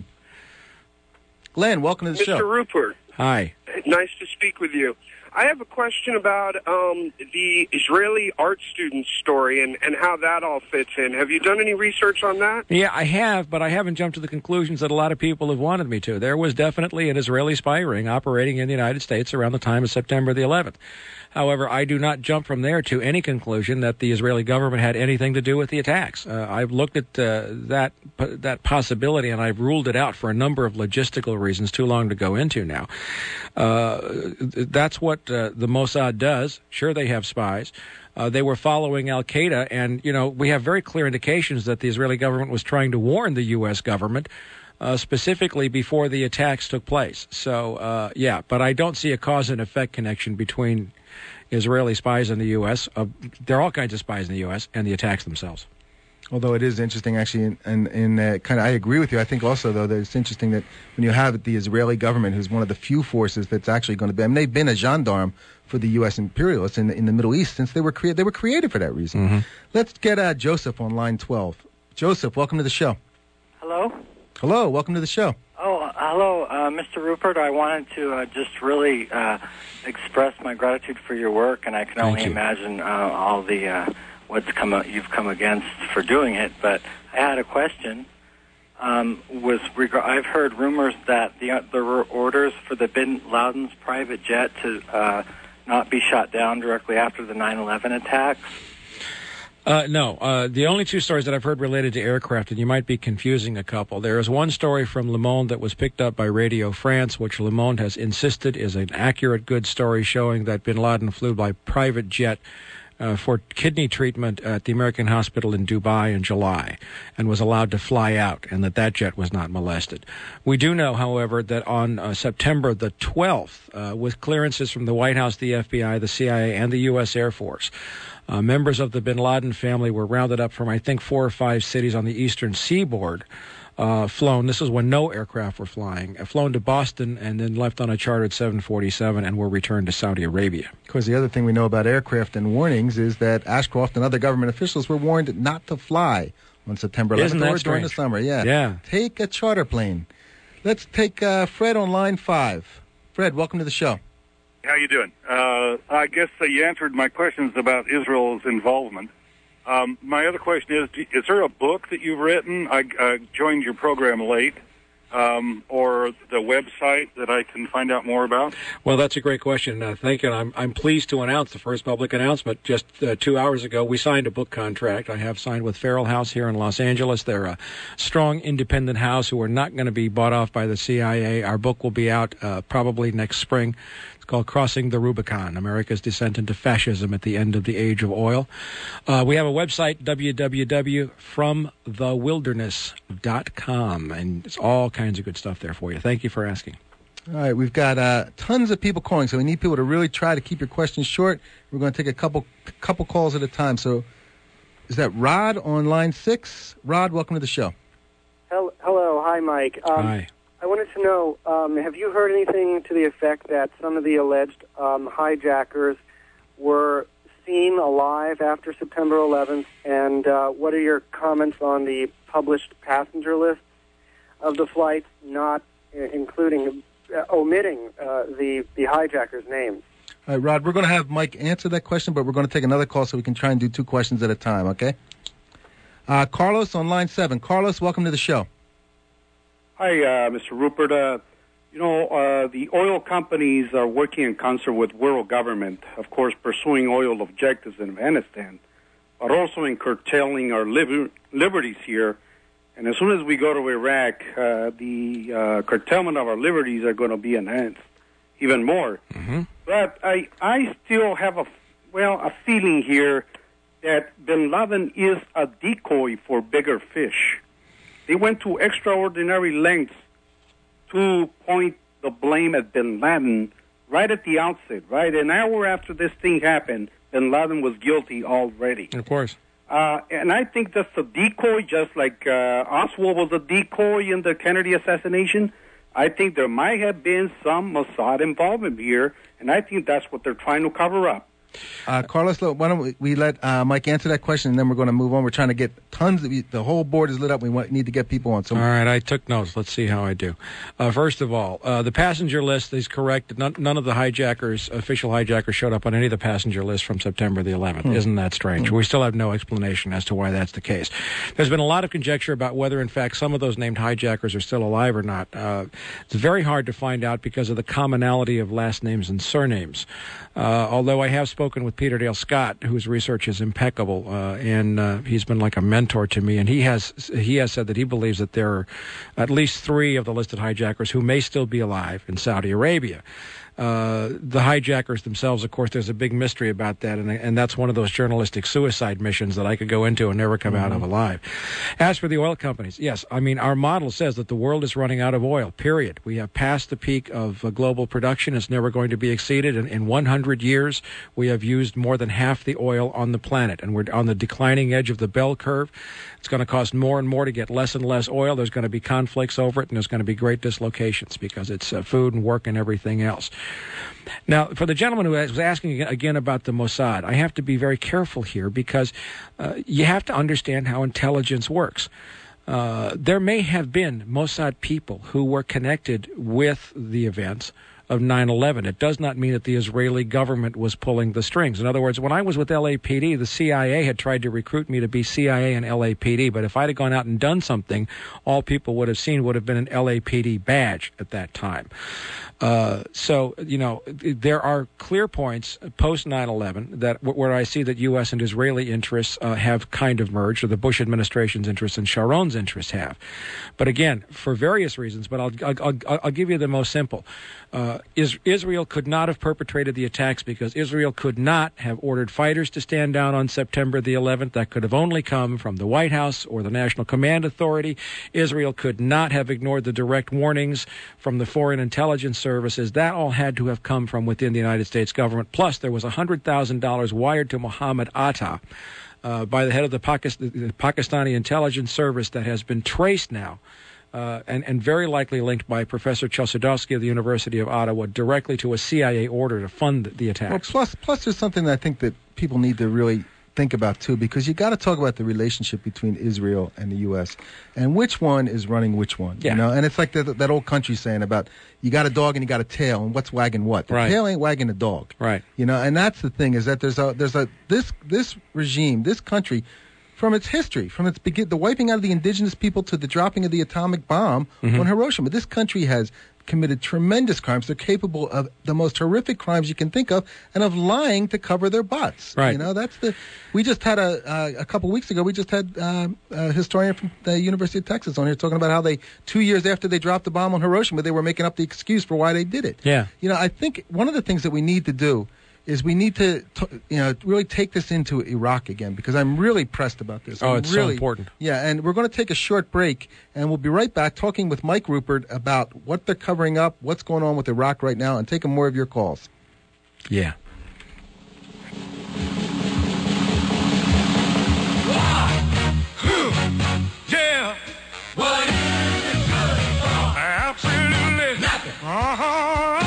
Glenn, welcome to the Mister show. Rupert, Hi. nice to speak with you. I have a question about um, the Israeli art student story and, and how that all fits in. Have you done any research on that? Yeah, I have, but I haven't jumped to the conclusions that a lot of people have wanted me to. There was definitely an Israeli spy ring operating in the United States around the time of September the eleventh. However, I do not jump from there to any conclusion that the Israeli government had anything to do with the attacks. Uh, I've looked at uh, that that possibility, and I've ruled it out for a number of logistical reasons, too long to go into now. Uh, that's what uh, the Mossad does. Sure, they have spies. Uh, they were following al-Qaeda, and, you know, we have very clear indications that the Israeli government was trying to warn the U S government Uh, specifically before the attacks took place. So, uh, yeah, but I don't see a cause and effect connection between Israeli spies in the U S. Uh, there are all kinds of spies in the U S and the attacks themselves. Although it is interesting, actually, and, and uh, kind of I agree with you. I think also, though, that it's interesting that when you have the Israeli government, who's one of the few forces that's actually going to be, I mean, they've been a gendarme for the U S imperialists in the, in the Middle East since they were created. They were created for that reason. Mm-hmm. Let's get uh, Joseph on line twelve. Joseph, welcome to the show. Hello? Hello, welcome to the show. Oh, uh, hello, uh, Mister Rupert. I wanted to uh, just really uh, express my gratitude for your work, and I can Thank only you. imagine uh, all the uh, what's come uh, you've come against for doing it. But I had a question. Um, was reg- I've heard rumors that the uh, there were orders for the Bin Laden's private jet to uh, not be shot down directly after the nine eleven attacks. Uh, no. Uh, the only two stories that I've heard related to aircraft, and you might be confusing a couple. There is one story from Le Monde that was picked up by Radio France, which Le Monde has insisted is an accurate, good story showing that bin Laden flew by private jet uh, for kidney treatment at the American Hospital in Dubai in July and was allowed to fly out, and that that jet was not molested. We do know, however, that on uh, September the twelfth, uh, with clearances from the White House, the F B I, the C I A, and the U S Air Force, Uh, members of the bin Laden family were rounded up from, I think, four or five cities on the eastern seaboard, uh, flown. This is when no aircraft were flying, uh, flown to Boston and then left on a chartered seven forty-seven and were returned to Saudi Arabia. Of course, the other thing we know about aircraft and warnings is that Ashcroft and other government officials were warned not to fly on September eleventh Isn't that or during the strange? summer. Yeah. Yeah. Take a charter plane. Let's take uh, Fred on line five. Fred, welcome to the show. How you doing? Uh, I guess uh, you answered my questions about Israel's involvement. Um, my other question is, do- is there a book that you've written? I uh, joined your program late. Um, or the website that I can find out more about? Well, that's a great question. Uh, thank you. And I'm, I'm pleased to announce the first public announcement. Just uh, two hours ago, we signed a book contract. I have signed with Farrell House here in Los Angeles. They're a strong, independent house who are not going to be bought off by the C I A. Our book will be out uh, probably next spring. It's called Crossing the Rubicon, America's Descent into Fascism at the End of the Age of Oil. Uh, we have a website, w w w dot from the wilderness dot com, and it's all kinds of good stuff there for you. Thank you for asking. All right, we've got uh, tons of people calling, so we need people to really try to keep your questions short. We're going to take a couple couple calls at a time. So is that Rod on line six? Rod, welcome to the show. Hello. Hi, Mike. Um, Hi. I wanted to know, um, have you heard anything to the effect that some of the alleged um, hijackers were seen alive after September eleventh? And uh, what are your comments on the published passenger list of the flights, not uh, including, uh, omitting uh, the, the hijackers' names? All right, Rod, we're going to have Mike answer that question, but we're going to take another call so we can try and do two questions at a time, okay? Uh, Carlos on line seven. Carlos, welcome to the show. Hi, uh, Mister Rupert. Uh, you know, uh, the oil companies are working in concert with world government, of course, pursuing oil objectives in Afghanistan, but also in curtailing our liber- liberties here. And as soon as we go to Iraq, uh, the uh, curtailment of our liberties are going to be enhanced even more. Mm-hmm. But I, I still have a, well, a feeling here that bin Laden is a decoy for bigger fish. They went to extraordinary lengths to point the blame at bin Laden right at the outset, right? An hour after this thing happened, bin Laden was guilty already. Of course. Uh, and I think that's a decoy, just like uh, Oswald was a decoy in the Kennedy assassination. I think there might have been some Mossad involvement here, and I think that's what they're trying to cover up. Uh, Carlos, look, why don't we, we let uh, Mike answer that question, and then we're going to move on. We're trying to get tons of the whole board is lit up. We want, need to get people on. So, all right, I took notes. Let's see how I do. Uh, first of all, uh, the passenger list is correct. None, none of the hijackers, official hijackers, showed up on any of the passenger lists from September the eleventh. Hmm. Isn't that strange? Hmm. We still have no explanation as to why that's the case. There's been a lot of conjecture about whether, in fact, some of those named hijackers are still alive or not. Uh, it's very hard to find out because of the commonality of last names and surnames. Uh, although I have spoken with Peter Dale Scott, whose research is impeccable, uh, and uh, he's been like a mentor to me, and he has he has said that he believes that there are at least three of the listed hijackers who may still be alive in Saudi Arabia. Uh, the hijackers themselves, of course, there's a big mystery about that, and, and that's one of those journalistic suicide missions that I could go into and never come mm-hmm. out of alive. As for the oil companies, yes, I mean, our model says that the world is running out of oil, period. We have passed the peak of uh, global production. It's never going to be exceeded. And in one hundred years, we have used more than half the oil on the planet, and we're on the declining edge of the bell curve. It's going to cost more and more to get less and less oil. There's going to be conflicts over it, and there's going to be great dislocations because it's uh, food and work and everything else. Now, for the gentleman who was asking again about the Mossad, I have to be very careful here because uh, you have to understand how intelligence works. Uh, there may have been Mossad people who were connected with the events of nine eleven. It does not mean that the Israeli government was pulling the strings. In other words, when I was with L A P D, the C I A had tried to recruit me to be C I A and L A P D, but if I'd have gone out and done something, all people would have seen would have been an L A P D badge at that time. Uh, so, you know, there are clear points post nine eleven that where I see that U S and Israeli interests uh, have kind of merged, or the Bush administration's interests and Sharon's interests have. But again, for various reasons, but I'll, I'll, I'll, I'll give you the most simple. Uh, is, Israel could not have perpetrated the attacks because Israel could not have ordered fighters to stand down on September the eleventh. That could have only come from the White House or the National Command Authority. Israel could not have ignored the direct warnings from the foreign intelligence services. That all had to have come from within the United States government. Plus, there was one hundred thousand dollars wired to Mohammed Atta uh, by the head of the, Pakistan, the Pakistani intelligence service that has been traced now. Uh, and, and very likely linked by Professor Chelsudowski of the University of Ottawa directly to a C I A order to fund the attacks. Well, plus, plus there's something that I think that people need to really think about, too, because you got to talk about the relationship between Israel and the U S and which one is running which one. Yeah. You know, and it's like the, that old country saying about you got a dog and you got a tail, and what's wagging what? The right. tail ain't wagging the dog. Right. You know, and that's the thing is that there's a there's a this this regime, this country, from its history, from its begin, the wiping out of the indigenous people to the dropping of the atomic bomb mm-hmm. on Hiroshima. This country has committed tremendous crimes. They're capable of the most horrific crimes you can think of, and of lying to cover their butts. Right. You know, that's the. We just had a uh, a couple weeks ago. We just had uh, a historian from the University of Texas on here talking about how they two years after they dropped the bomb on Hiroshima, they were making up the excuse for why they did it. Yeah. You know, I think one of the things that we need to do is we need to, t- you know, really take this into Iraq again, because I'm really pressed about this. Oh, I'm it's really, so important. Yeah, and we're going to take a short break, and we'll be right back talking with Mike Rupert about what they're covering up, what's going on with Iraq right now, and taking more of your calls. Yeah. Yeah. What is it good for? Absolutely nothing. Uh-huh.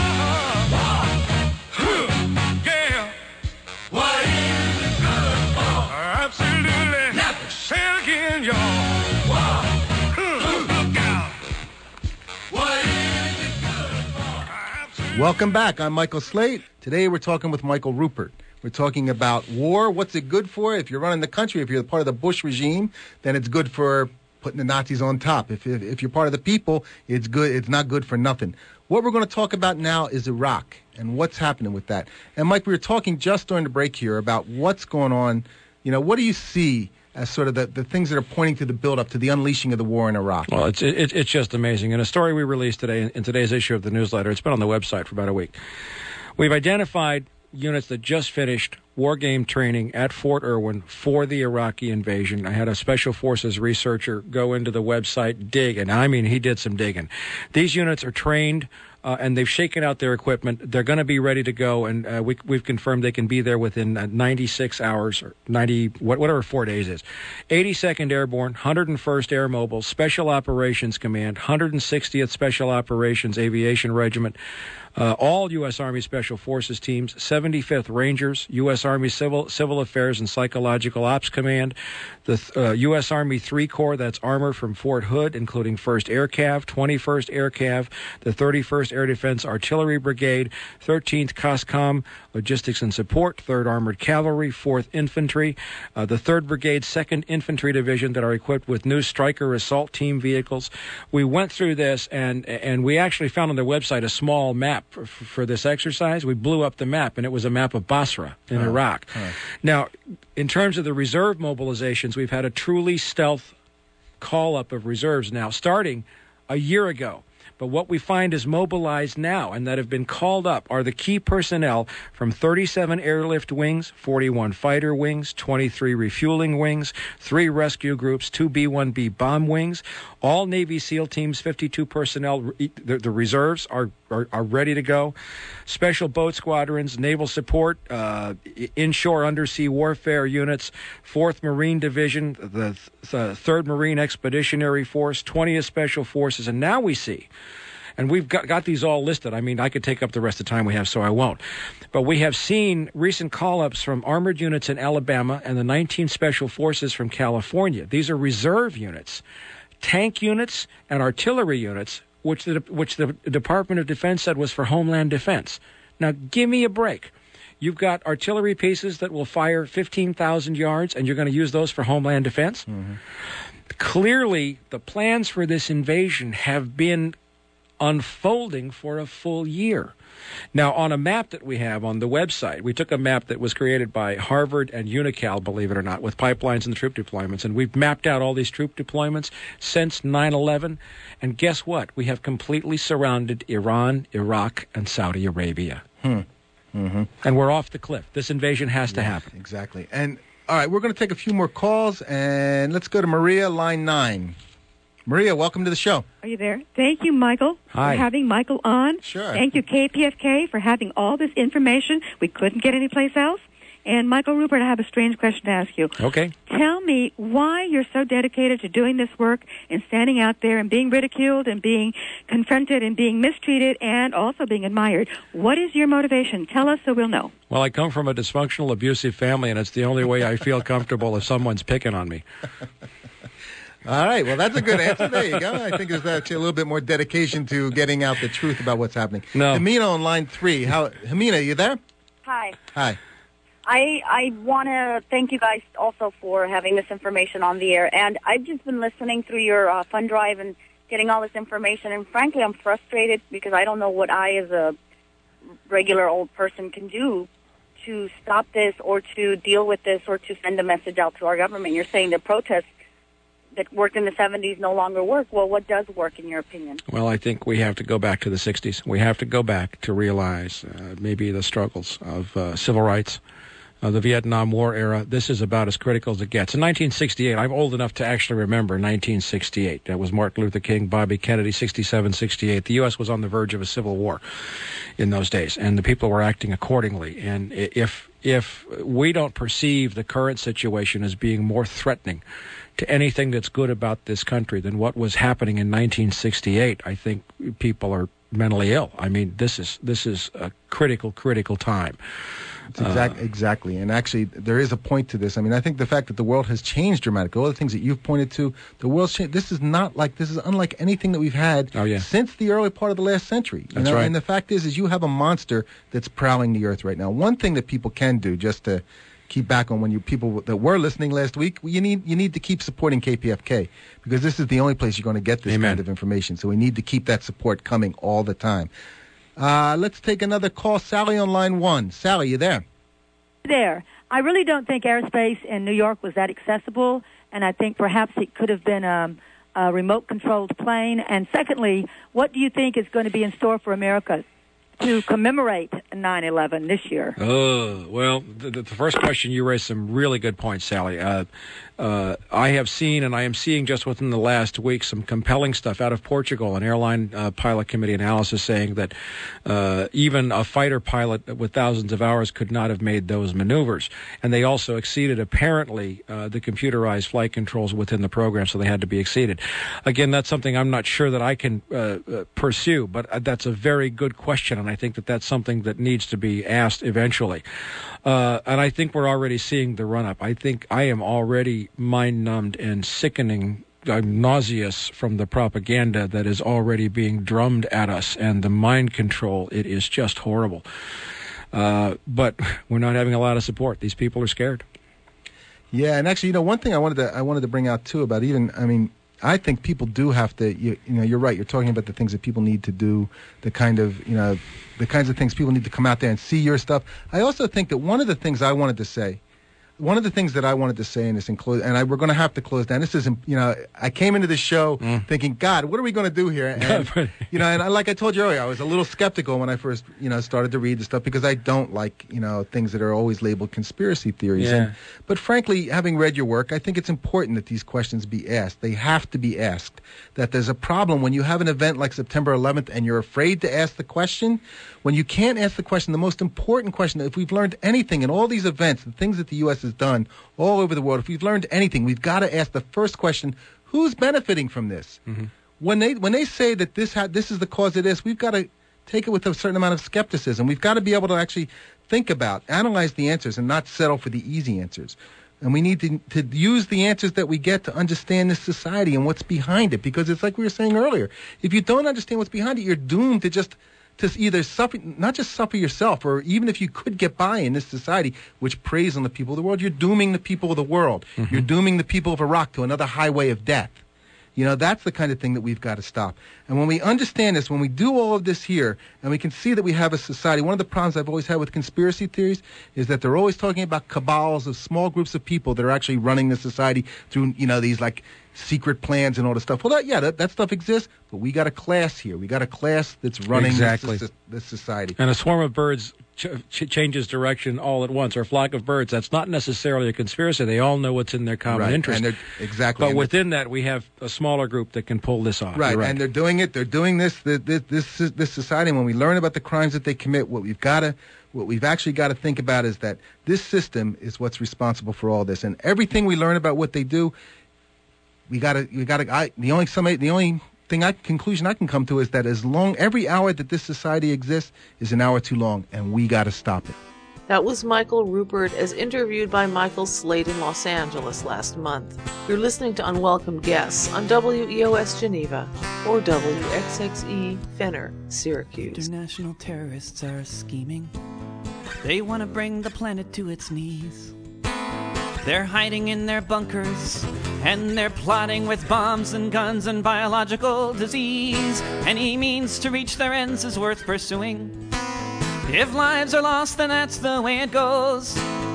Yeah. What is it good for? Absolutely nothing. Say it again, y'all. Look out. What is it good for? Absolutely. Welcome back. I'm Michael Slate. Today we're talking with Michael Rupert. We're talking about war. What's it good for? If you're running the country, if you're part of the Bush regime, then it's good for putting the Nazis on top. If, if if you're part of the people, it's good. It's not good for nothing. What we're going to talk about now is Iraq and what's happening with that. And Mike, we were talking just during the break here about what's going on. You know, what do you see as sort of the, the things that are pointing to the buildup to the unleashing of the war in Iraq? Well, it's it, it's just amazing. In a story we released today in, in today's issue of the newsletter, it's been on the website for about a week. We've identified units that just finished war game training at Fort Irwin for the Iraqi invasion. I had a special forces researcher go into the website, dig, and I mean, he did some digging. These units are trained, uh, and they've shaken out their equipment. They're going to be ready to go, and uh, we, we've confirmed they can be there within uh, ninety-six hours, or ninety, whatever four days is. eighty-second Airborne, one hundred first Air Mobile, Special Operations Command, one hundred sixtieth Special Operations Aviation Regiment, Uh, all U S. Army Special Forces teams, seventy-fifth Rangers, U S. Army Civil Civil Affairs and Psychological Ops Command, the uh, U S. Army three Corps, that's armor from Fort Hood, including first Air Cav, twenty-first Air Cav, the thirty-first Air Defense Artillery Brigade, thirteenth COSCOM Logistics and Support, third Armored Cavalry, fourth Infantry, uh, the third Brigade, second Infantry Division that are equipped with new Stryker assault team vehicles. We went through this, and and we actually found on their website a small map for, for this exercise. We blew up the map, and it was a map of Basra in oh, Iraq. Oh. Now, in terms of the reserve mobilizations, we've had a truly stealth call-up of reserves now, starting a year ago. But what we find is mobilized now and that have been called up are the key personnel from thirty-seven airlift wings, forty-one fighter wings, twenty-three refueling wings, three rescue groups, two B one B bomb wings, all Navy SEAL teams, fifty-two personnel. The, the reserves are, are, are ready to go. Special boat squadrons, naval support, uh, inshore undersea warfare units, fourth Marine Division, the, the third Marine Expeditionary Force, twentieth Special Forces, and now we see, and we've got, got these all listed. I mean, I could take up the rest of the time we have, so I won't. But we have seen recent call-ups from armored units in Alabama and the nineteenth Special Forces from California. These are reserve units, tank units, and artillery units, which the, which the Department of Defense said was for Homeland Defense. Now, give me a break. You've got artillery pieces that will fire fifteen thousand yards, and you're going to use those for Homeland Defense? Mm-hmm. Clearly, the plans for this invasion have been unfolding for a full year. Now, on a map that we have on the website, we took a map that was created by Harvard and Unical, believe it or not, with pipelines and the troop deployments, and we've mapped out all these troop deployments since nine eleven, and guess what? We have completely surrounded Iran, Iraq, and Saudi Arabia. Hmm. Mm-hmm. And we're off the cliff. This invasion has to happen. Exactly. And, all right, we're going to take a few more calls, and let's go to Maria, line nine. Maria, welcome to the show. Are you there? Thank you, Michael, Hi. for having Michael on. Sure. Thank you, K P F K, for having all this information we couldn't get anyplace else. And, Michael Rupert, I have a strange question to ask you. Okay. Tell me why you're so dedicated to doing this work and standing out there and being ridiculed and being confronted and being mistreated and also being admired. What is your motivation? Tell us so we'll know. Well, I come from a dysfunctional, abusive family, and it's the only way I feel comfortable if someone's picking on me. All right. Well, that's a good answer. There you go. I think there's actually a little bit more dedication to getting out the truth about what's happening. No. Hamina on line three. How, Hamina, you there? Hi. Hi. I I want to thank you guys also for having this information on the air. And I've just been listening through your uh, fund drive and getting all this information. And frankly, I'm frustrated because I don't know what I, as a regular old person, can do to stop this or to deal with this or to send a message out to our government. You're saying the protests that worked in the seventies no longer work. Well, what does work in your opinion? Well, I think we have to go back to the sixties. We have to go back to realize uh, maybe the struggles of uh, civil rights, uh, the Vietnam War era. This is about as critical as it gets. In nineteen sixty-eight, I'm old enough to actually remember nineteen sixty-eight. That was Martin Luther King, Bobby Kennedy, sixty-seven, sixty-eight. The U S was on the verge of a civil war in those days, and the people were acting accordingly. And if if we don't perceive the current situation as being more threatening to anything that's good about this country than what was happening in nineteen sixty-eight, I think people are mentally ill. I mean, this is this is a critical, critical time. It's exact, uh, exactly. And actually, there is a point to this. I mean, I think the fact that the world has changed dramatically, all the things that you've pointed to, the world's changed. This is not like, this is unlike anything that we've had oh, yeah. since the early part of the last century. You That's know? right. And the fact is, is you have a monster that's prowling the earth right now. One thing that people can do, just to keep back on when you people that were listening last week, you need you need to keep supporting K P F K, because this is the only place you're going to get this Amen. kind of information. So we need to keep that support coming all the time. Uh, let's take another call. Sally on line one. Sally, you there? There. I really don't think airspace in New York was that accessible, and I think perhaps it could have been um, a remote-controlled plane. And secondly, what do you think is going to be in store for America to commemorate nine eleven this year? Oh, well, the, the first question, you raised some really good points, Sally. Uh, uh, I have seen, and I am seeing just within the last week, some compelling stuff out of Portugal, an airline uh, pilot committee analysis saying that uh, even a fighter pilot with thousands of hours could not have made those maneuvers. And they also exceeded, apparently, uh, the computerized flight controls within the program, so they had to be exceeded. Again, that's something I'm not sure that I can uh, uh, pursue, but that's a very good question, and I think that that's something that needs to be asked eventually. Uh, and I think we're already seeing the run-up. I think I am already mind-numbed and sickening, I'm nauseous from the propaganda that is already being drummed at us, and the mind control. It is just horrible. Uh, but we're not having a lot of support. These people are scared. Yeah, and actually, you know, one thing I wanted to I wanted to bring out too about even, I mean, I think people do have to, you, you know, you're right. You're talking about the things that people need to do, the kind of, you know, the kinds of things people need to come out there and see your stuff. I also think that one of the things I wanted to say, one of the things that I wanted to say in this, and, close, and I, we're going to have to close down. This is, you know, I came into this show mm. thinking, God, what are we going to do here? And, you know, and I, like I told you earlier, I was a little skeptical when I first, you know, started to read the stuff because I don't like, you know, things that are always labeled conspiracy theories. Yeah. And, but frankly, having read your work, I think it's important that these questions be asked. They have to be asked. That there's a problem when you have an event like September eleventh and you're afraid to ask the question. When you can't ask the question, the most important question, if we've learned anything in all these events, the things that the U S has done all over the world, if we've learned anything, we've got to ask the first question, who's benefiting from this? Mm-hmm. When they when they say that this ha- this is the cause of this, we've got to take it with a certain amount of skepticism. We've got to be able to actually think about, analyze the answers and not settle for the easy answers. And we need to, to use the answers that we get to understand this society and what's behind it. Because it's like we were saying earlier, if you don't understand what's behind it, you're doomed to just to either suffer, not just suffer yourself, or even if you could get by in this society, which preys on the people of the world, you're dooming the people of the world. Mm-hmm. You're dooming the people of Iraq to another highway of death. You know, that's the kind of thing that we've got to stop. And when we understand this, when we do all of this here, and we can see that we have a society, one of the problems I've always had with conspiracy theories is that they're always talking about cabals of small groups of people that are actually running the society through, you know, these like secret plans and all this stuff. Well, that, yeah, that, that stuff exists, but we got a class here. We got a class that's running exactly. this, this society. And a swarm of birds ch- ch- changes direction all at once, or a flock of birds. That's not necessarily a conspiracy. They all know what's in their common right. interest. And exactly. But and within that, we have a smaller group that can pull this off. Right. right, and they're doing it. They're doing this, this, this, this society. And when we learn about the crimes that they commit, what we've got to, what we've actually got to think about is that this system is what's responsible for all this. And everything we learn about what they do, we got to, we got to, I, the only, somebody, the only thing I, conclusion I can come to is that as long, every hour that this society exists is an hour too long, and we got to stop it. That was Michael Ruppert as interviewed by Michael Slate in Los Angeles last month. You're listening to Unwelcome Guests on W E O S Geneva or W X X E Fenner, Syracuse. International terrorists are scheming. They want to bring the planet to its knees. They're hiding in their bunkers, and they're plotting with bombs and guns and biological disease. Any means to reach their ends is worth pursuing. If lives are lost, then that's the way it goes.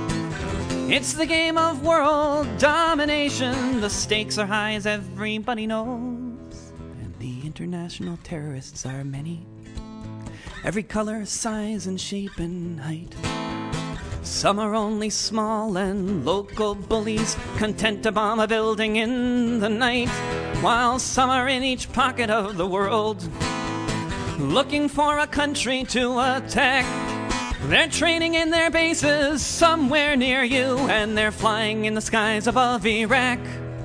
It's the game of world domination. The stakes are high, as everybody knows. And the international terrorists are many. Every color, size, and shape and height. Some are only small and local bullies, content to bomb a building in the night, while some are in each pocket of the world, looking for a country to attack. They're training in their bases somewhere near you, and they're flying in the skies above Iraq.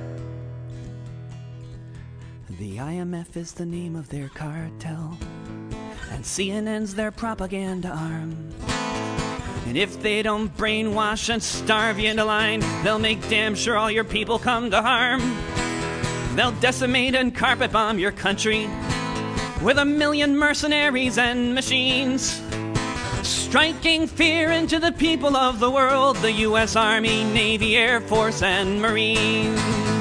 The I M F is the name of their cartel, and C N N's their propaganda arm. And if they don't brainwash and starve you into line, they'll make damn sure all your people come to harm. They'll decimate and carpet bomb your country with a million mercenaries and machines, striking fear into the people of the world, the U S Army, Navy, Air Force, and Marines.